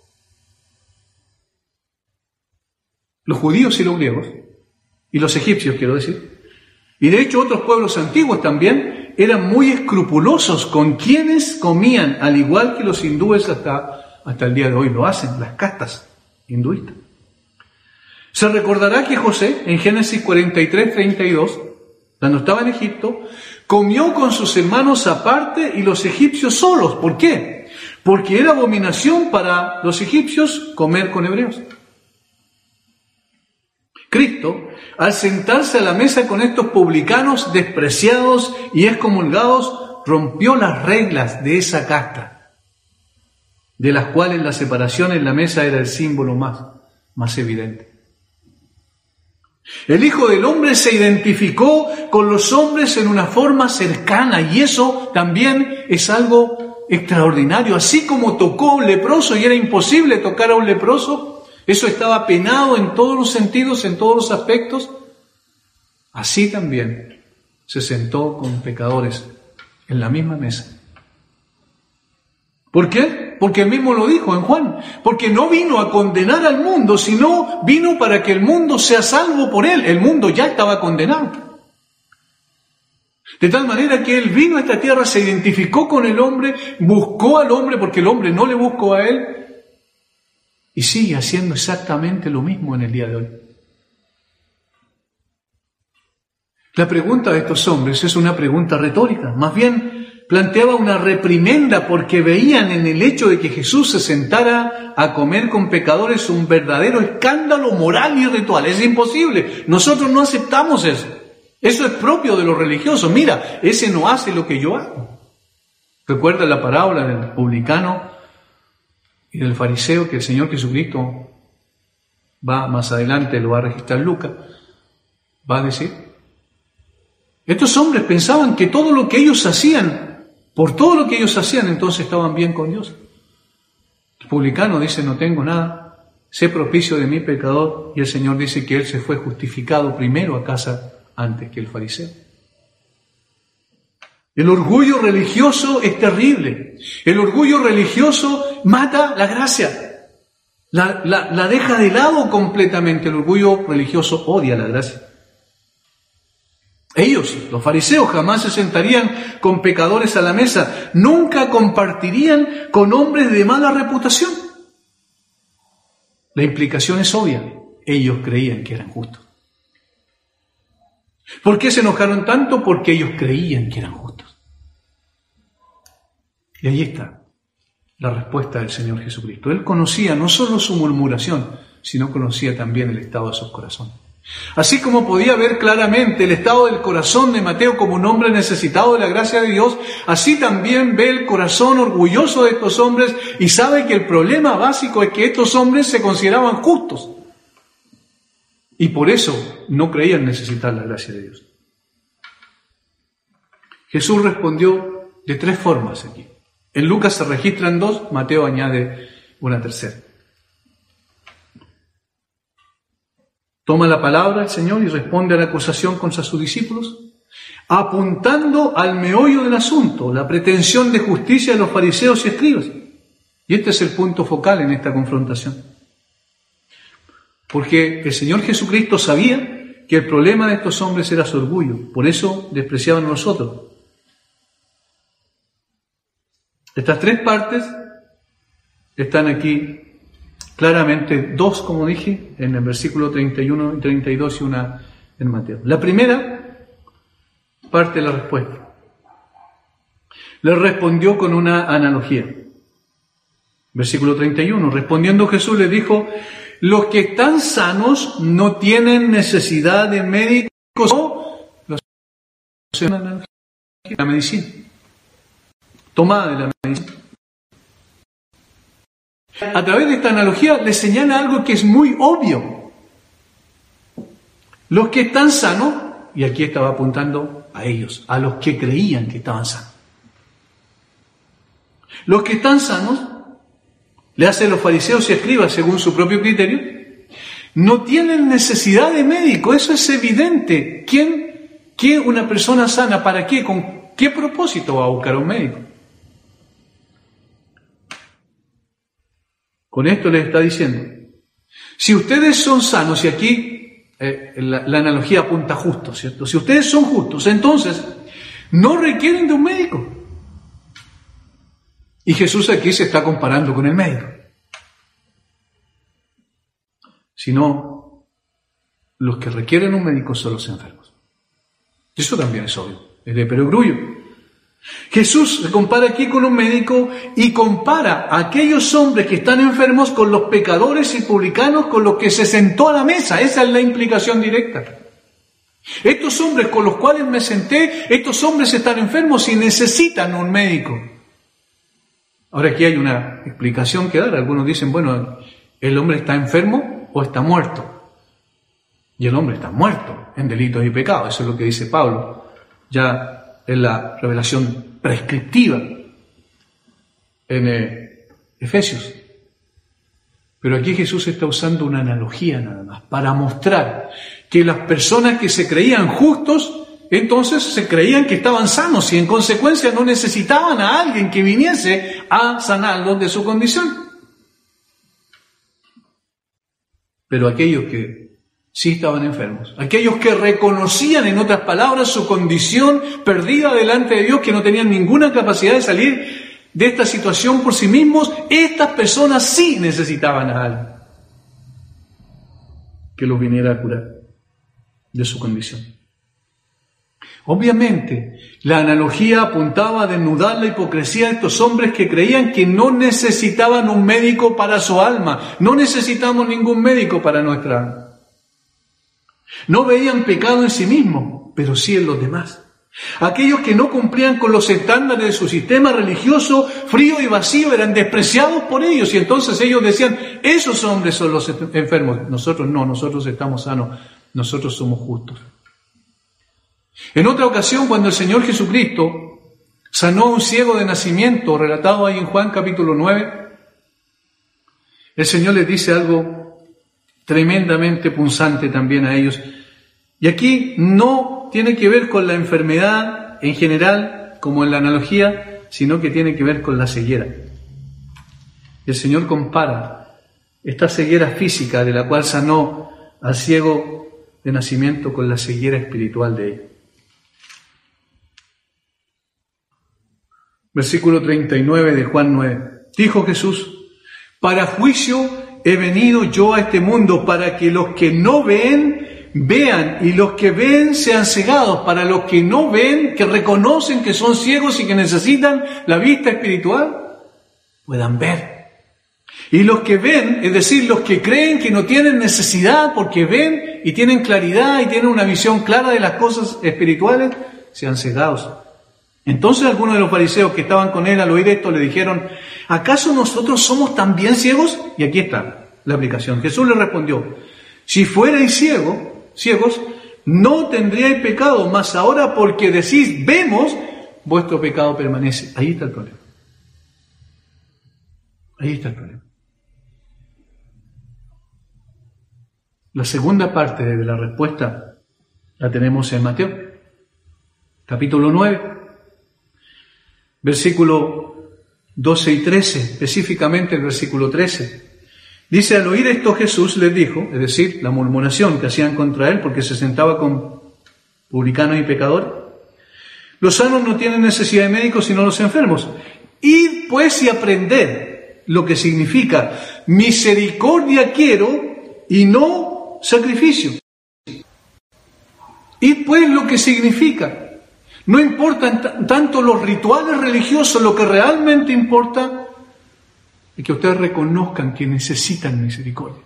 Los judíos y los griegos, y los egipcios quiero decir, y de hecho otros pueblos antiguos también, eran muy escrupulosos con quienes comían, al igual que los hindúes hasta, hasta el día de hoy lo hacen, las castas hinduistas. Se recordará que José, en Génesis cuarenta y tres, treinta y dos, cuando estaba en Egipto, comió con sus hermanos aparte y los egipcios solos. ¿Por qué? Porque era abominación para los egipcios comer con hebreos. Cristo, al sentarse a la mesa con estos publicanos despreciados y excomulgados, rompió las reglas de esa casta, de las cuales la separación en la mesa era el símbolo más, más evidente. El Hijo del Hombre se identificó con los hombres en una forma cercana, y eso también es algo extraordinario. Así como tocó a un leproso y era imposible tocar a un leproso, eso estaba penado en todos los sentidos, en todos los aspectos. Así también se sentó con pecadores en la misma mesa. ¿Por qué? Porque él mismo lo dijo en Juan. Porque no vino a condenar al mundo, sino vino para que el mundo sea salvo por él. El mundo ya estaba condenado. De tal manera que él vino a esta tierra, se identificó con el hombre, buscó al hombre porque el hombre no le buscó a él. Y sigue haciendo exactamente lo mismo en el día de hoy. La pregunta de estos hombres es una pregunta retórica. Más bien planteaba una reprimenda porque veían en el hecho de que Jesús se sentara a comer con pecadores un verdadero escándalo moral y ritual. Es imposible. Nosotros no aceptamos eso. Eso es propio de los religiosos. Mira, ese no hace lo que yo hago. ¿Recuerda la parábola del publicano y del fariseo que el Señor Jesucristo va más adelante, lo va a registrar Lucas? Va a decir, estos hombres pensaban que todo lo que ellos hacían, por todo lo que ellos hacían, entonces estaban bien con Dios. El publicano dice, no tengo nada, sé propicio de mi pecador, y el Señor dice que él se fue justificado primero a casa antes que el fariseo. El orgullo religioso es terrible. El orgullo religioso mata la gracia. La, la, la deja de lado completamente. El orgullo religioso odia la gracia. Ellos, los fariseos, jamás se sentarían con pecadores a la mesa. Nunca compartirían con hombres de mala reputación. La implicación es obvia. Ellos creían que eran justos. ¿Por qué se enojaron tanto? Porque ellos creían que eran justos. Y ahí está la respuesta del Señor Jesucristo. Él conocía no solo su murmuración, sino conocía también el estado de sus corazones. Así como podía ver claramente el estado del corazón de Mateo como un hombre necesitado de la gracia de Dios, así también ve el corazón orgulloso de estos hombres y sabe que el problema básico es que estos hombres se consideraban justos. Y por eso no creían necesitar la gracia de Dios. Jesús respondió de tres formas aquí. En Lucas se registran dos, Mateo añade una tercera. Toma la palabra el Señor y responde a la acusación contra sus discípulos, apuntando al meollo del asunto, la pretensión de justicia de los fariseos y escribas. Y este es el punto focal en esta confrontación. Porque el Señor Jesucristo sabía que el problema de estos hombres era su orgullo, por eso despreciaban a nosotros. Estas tres partes están aquí claramente, dos, como dije, en el versículo treinta y uno y treinta y dos y una en Mateo. La primera parte de la respuesta. Le respondió con una analogía. Versículo treinta y uno. Respondiendo Jesús le dijo: los que están sanos no tienen necesidad de médicos, o los de la medicina, tomada de la medicina. A través de esta analogía le señala algo que es muy obvio. Los que están sanos, y aquí estaba apuntando a ellos, a los que creían que estaban sanos. Los que están sanos, le hacen los fariseos y escribas según su propio criterio, no tienen necesidad de médico. Eso es evidente. ¿Quién, qué una persona sana, para qué, con qué propósito va a buscar a un médico? Con esto les está diciendo, si ustedes son sanos, y aquí eh, la, la analogía apunta justo, ¿cierto? Si ustedes son justos, entonces no requieren de un médico. Y Jesús aquí se está comparando con el médico. Sino, los que requieren un médico son los enfermos. Eso también es obvio, es de perogrullo. Jesús se compara aquí con un médico y compara a aquellos hombres que están enfermos con los pecadores y publicanos con los que se sentó a la mesa. Esa es la implicación directa. Estos hombres con los cuales me senté, estos hombres están enfermos y necesitan un médico. Ahora aquí hay una explicación que dar. Algunos dicen, bueno, ¿el hombre está enfermo o está muerto? Y el hombre está muerto en delitos y pecados. Eso es lo que dice Pablo. Ya en la revelación prescriptiva en eh, Efesios. Pero aquí Jesús está usando una analogía nada más para mostrar que las personas que se creían justos, entonces se creían que estaban sanos y en consecuencia no necesitaban a alguien que viniese a sanarlos de su condición. Pero aquellos que sí estaban enfermos, aquellos que reconocían, en otras palabras, su condición perdida delante de Dios, que no tenían ninguna capacidad de salir de esta situación por sí mismos, estas personas sí necesitaban a alguien que los viniera a curar de su condición. Obviamente, la analogía apuntaba a desnudar la hipocresía de estos hombres que creían que no necesitaban un médico para su alma. No necesitamos ningún médico para nuestra alma. No veían pecado en sí mismos, pero sí en los demás. Aquellos que no cumplían con los estándares de su sistema religioso, frío y vacío, eran despreciados por ellos. Y entonces ellos decían, esos hombres son los enfermos. Nosotros no, nosotros estamos sanos, nosotros somos justos. En otra ocasión, cuando el Señor Jesucristo sanó a un ciego de nacimiento, relatado ahí en Juan capítulo nueve, el Señor les dice algo tremendamente punzante también a ellos. Y aquí no tiene que ver con la enfermedad en general, como en la analogía, sino que tiene que ver con la ceguera. El Señor compara esta ceguera física de la cual sanó al ciego de nacimiento con la ceguera espiritual de ellos. Versículo treinta y nueve de Juan nueve. Dijo Jesús, para juicio he venido yo a este mundo, para que los que no ven, vean, y los que ven sean cegados, para los que no ven, que reconocen que son ciegos y que necesitan la vista espiritual, puedan ver. Y los que ven, es decir, los que creen que no tienen necesidad porque ven y tienen claridad y tienen una visión clara de las cosas espirituales, sean cegados. Entonces algunos de los fariseos que estaban con él al oír esto le dijeron, ¿acaso nosotros somos también ciegos? Y aquí está la aplicación. Jesús le respondió, si fuerais ciegos, ciegos, no tendríais pecado, mas ahora porque decís, vemos, vuestro pecado permanece. Ahí está el problema. Ahí está el problema. La segunda parte de la respuesta la tenemos en Mateo, capítulo nueve. Versículo doce y trece, específicamente el versículo trece. Dice, al oír esto Jesús les dijo, es decir, la murmuración que hacían contra él porque se sentaba con publicanos y pecadores, los sanos no tienen necesidad de médicos sino los enfermos. Id pues y aprended lo que significa misericordia quiero y no sacrificio. Id pues lo que significa. No importan t- tanto los rituales religiosos, lo que realmente importa es que ustedes reconozcan que necesitan misericordia.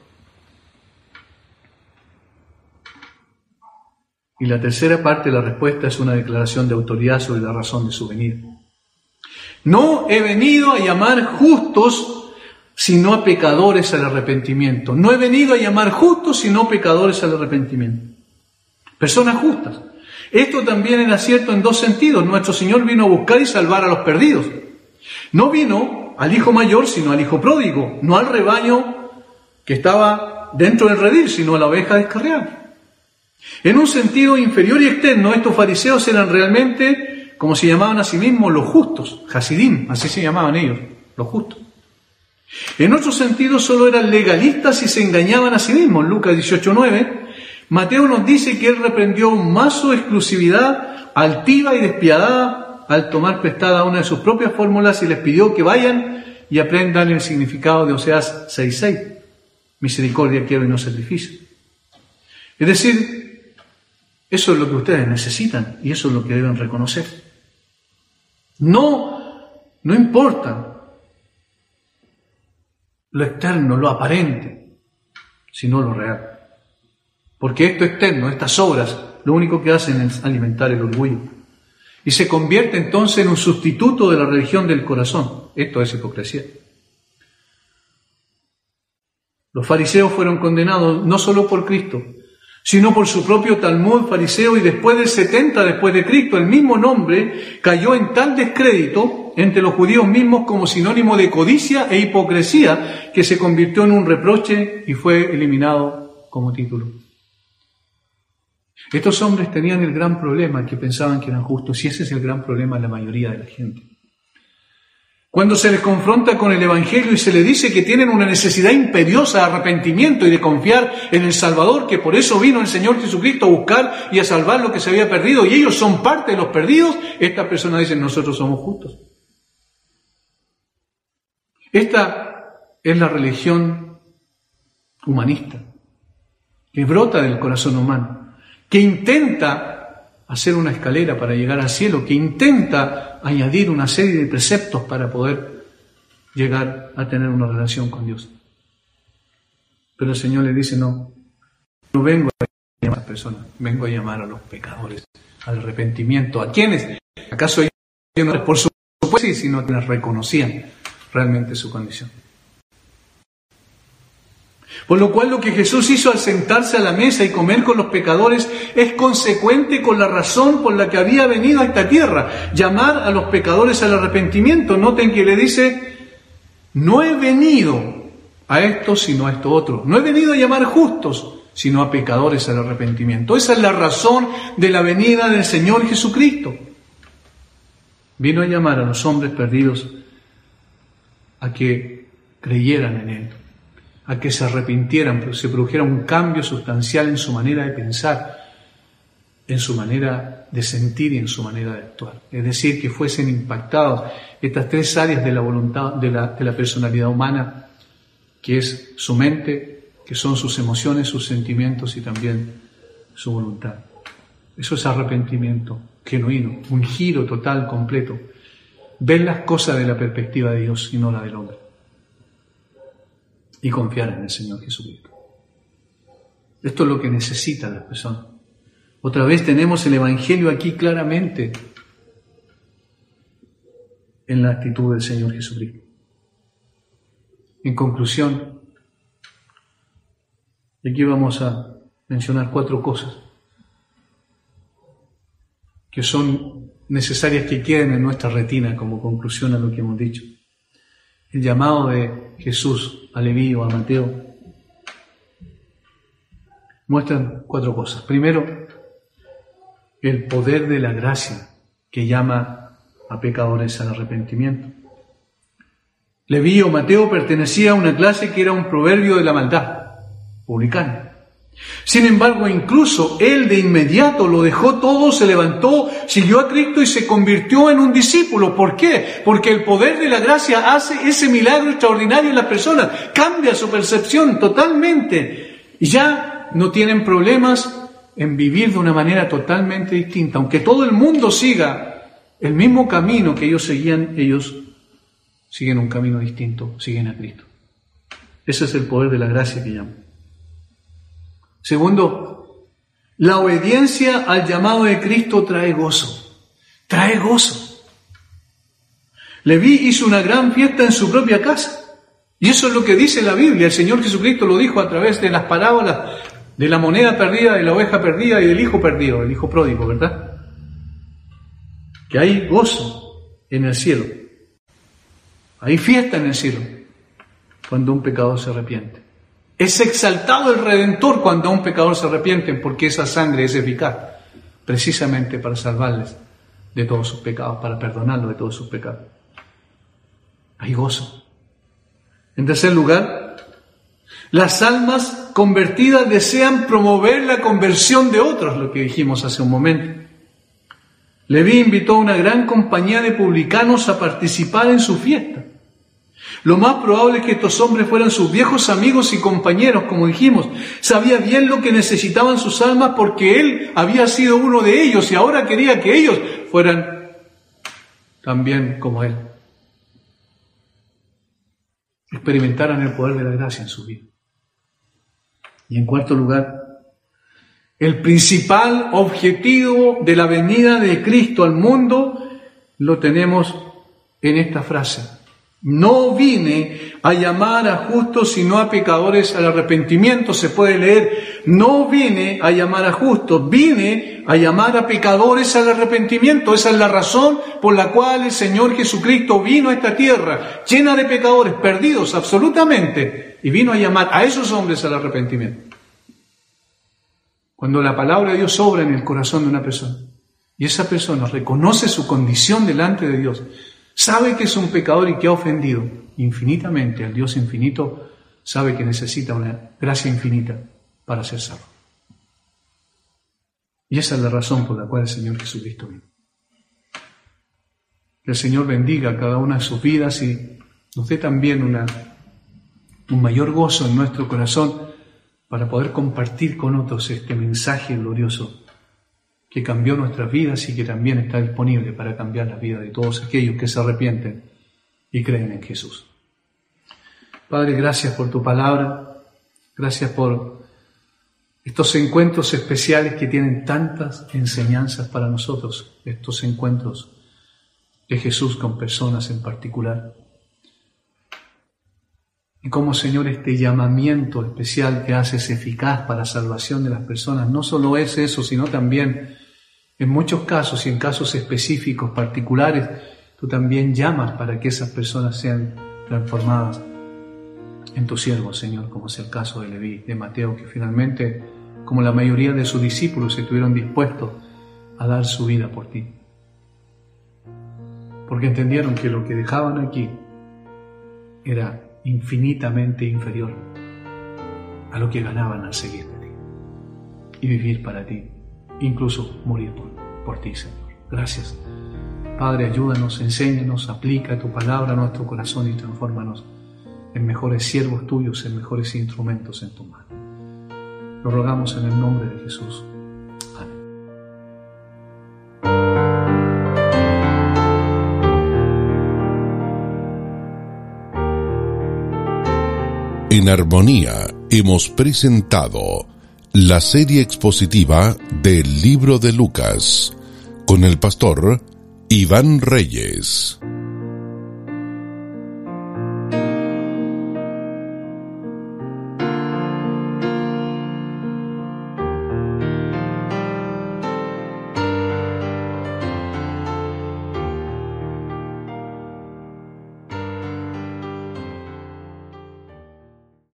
Y la tercera parte de la respuesta es una declaración de autoridad sobre la razón de su venida. No he venido a llamar justos, sino a pecadores al arrepentimiento. No he venido a llamar justos, sino pecadores al arrepentimiento. Personas justas. Esto también era cierto en dos sentidos. Nuestro Señor vino a buscar y salvar a los perdidos. No vino al hijo mayor, sino al hijo pródigo. No al rebaño que estaba dentro del redil, sino a la oveja descarriada. En un sentido inferior y externo, estos fariseos eran realmente, como se llamaban a sí mismos, los justos, Hasidim, así se llamaban ellos, los justos. En otro sentido, solo eran legalistas y se engañaban a sí mismos. Lucas dieciocho nueve, Mateo nos dice que él reprendió aún más su exclusividad altiva y despiadada al tomar prestada una de sus propias fórmulas y les pidió que vayan y aprendan el significado de Oseas seis seis. Misericordia quiero y no sacrificio. Es decir, eso es lo que ustedes necesitan y eso es lo que deben reconocer. No, no importa lo externo, lo aparente, sino lo real. Porque esto externo, estas obras, lo único que hacen es alimentar el orgullo. Y se convierte entonces en un sustituto de la religión del corazón. Esto es hipocresía. Los fariseos fueron condenados no solo por Cristo, sino por su propio Talmud fariseo, y después del setenta después de Cristo, el mismo nombre cayó en tal descrédito entre los judíos mismos como sinónimo de codicia e hipocresía que se convirtió en un reproche y fue eliminado como título. Estos hombres tenían el gran problema que pensaban que eran justos, y ese es el gran problema de la mayoría de la gente. Cuando se les confronta con el Evangelio y se les dice que tienen una necesidad imperiosa de arrepentimiento y de confiar en el Salvador, que por eso vino el Señor Jesucristo a buscar y a salvar lo que se había perdido, y ellos son parte de los perdidos, estas personas dicen, nosotros somos justos. Esta es la religión humanista, que brota del corazón humano, que intenta hacer una escalera para llegar al cielo, que intenta añadir una serie de preceptos para poder llegar a tener una relación con Dios. Pero el Señor le dice, no, no vengo a llamar a las personas, vengo a llamar a los pecadores, al arrepentimiento. ¿A quiénes? ¿Acaso ellos no, por supuesto, sí, sino que reconocían realmente su condición? Por lo cual lo que Jesús hizo al sentarse a la mesa y comer con los pecadores es consecuente con la razón por la que había venido a esta tierra, llamar a los pecadores al arrepentimiento. Noten que le dice, no he venido a esto sino a esto otro. No he venido a llamar justos, sino a pecadores al arrepentimiento. Esa es la razón de la venida del Señor Jesucristo. Vino a llamar a los hombres perdidos a que creyeran en Él, a que se arrepintieran, se produjera un cambio sustancial en su manera de pensar, en su manera de sentir y en su manera de actuar. Es decir, que fuesen impactados estas tres áreas de la voluntad, de la, de la personalidad humana, que es su mente, que son sus emociones, sus sentimientos y también su voluntad. Eso es arrepentimiento genuino, un giro total, completo. Ver las cosas de la perspectiva de Dios y no la del hombre. Y confiar en el Señor Jesucristo. Esto es lo que necesitan las personas. Otra vez tenemos el Evangelio aquí claramente en la actitud del Señor Jesucristo. En conclusión, aquí vamos a mencionar cuatro cosas que son necesarias que queden en nuestra retina como conclusión a lo que hemos dicho. El llamado de Jesús a Leví o a Mateo muestran cuatro cosas. Primero, el poder de la gracia que llama a pecadores al arrepentimiento. Leví o Mateo pertenecía a una clase que era un proverbio de la maldad, publicano. Sin embargo, incluso él de inmediato lo dejó todo, se levantó, siguió a Cristo y se convirtió en un discípulo. ¿Por qué? Porque el poder de la gracia hace ese milagro extraordinario en las personas, cambia su percepción totalmente y ya no tienen problemas en vivir de una manera totalmente distinta. Aunque todo el mundo siga el mismo camino que ellos seguían, ellos siguen un camino distinto, siguen a Cristo. Ese es el poder de la gracia que llamo. Segundo, la obediencia al llamado de Cristo trae gozo. Trae gozo. Leví hizo una gran fiesta en su propia casa. Y eso es lo que dice la Biblia. El Señor Jesucristo lo dijo a través de las parábolas de la moneda perdida, de la oveja perdida y del hijo perdido, el hijo pródigo, ¿verdad? Que hay gozo en el cielo. Hay fiesta en el cielo cuando un pecador se arrepiente. Es exaltado el Redentor cuando un pecador se arrepiente, porque esa sangre es eficaz precisamente para salvarles de todos sus pecados, para perdonarlos de todos sus pecados. Hay gozo. En tercer lugar, las almas convertidas desean promover la conversión de otros, lo que dijimos hace un momento. Leví invitó a una gran compañía de publicanos a participar en su fiesta. Lo más probable es que estos hombres fueran sus viejos amigos y compañeros, como dijimos. Sabía bien lo que necesitaban sus almas porque él había sido uno de ellos y ahora quería que ellos fueran también como él. Experimentaran el poder de la gracia en su vida. Y en cuarto lugar, el principal objetivo de la venida de Cristo al mundo lo tenemos en esta frase. No vine a llamar a justos sino a pecadores al arrepentimiento. Se puede leer, no vine a llamar a justos, vine a llamar a pecadores al arrepentimiento. Esa es la razón por la cual el Señor Jesucristo vino a esta tierra, llena de pecadores, perdidos absolutamente, y vino a llamar a esos hombres al arrepentimiento. Cuando la palabra de Dios obra en el corazón de una persona, y esa persona reconoce su condición delante de Dios, sabe que es un pecador y que ha ofendido infinitamente al Dios infinito, sabe que necesita una gracia infinita para ser salvo. Y esa es la razón por la cual el Señor Jesucristo vino. Que el Señor bendiga cada una de sus vidas y nos dé también una, un mayor gozo en nuestro corazón para poder compartir con otros este mensaje glorioso que cambió nuestras vidas y que también está disponible para cambiar la vida de todos aquellos que se arrepienten y creen en Jesús. Padre, gracias por tu palabra, gracias por estos encuentros especiales que tienen tantas enseñanzas para nosotros, estos encuentros de Jesús con personas en particular. Y cómo, Señor, este llamamiento especial que haces eficaz para la salvación de las personas, no solo es eso, sino también, en muchos casos y en casos específicos, particulares, tú también llamas para que esas personas sean transformadas en tu siervo, Señor, como es el caso de Leví, de Mateo, que finalmente, como la mayoría de sus discípulos, estuvieron dispuestos a dar su vida por ti. Porque entendieron que lo que dejaban aquí era infinitamente inferior a lo que ganaban al seguirte a ti y vivir para ti, incluso morir por, por ti, Señor. Gracias. Padre, ayúdanos, enséñanos, aplica tu palabra a nuestro corazón y transfórmanos en mejores siervos tuyos, en mejores instrumentos en tu mano. Lo rogamos en el nombre de Jesús.
En Armonía hemos presentado la serie expositiva del libro de Lucas con el pastor Iván Reyes.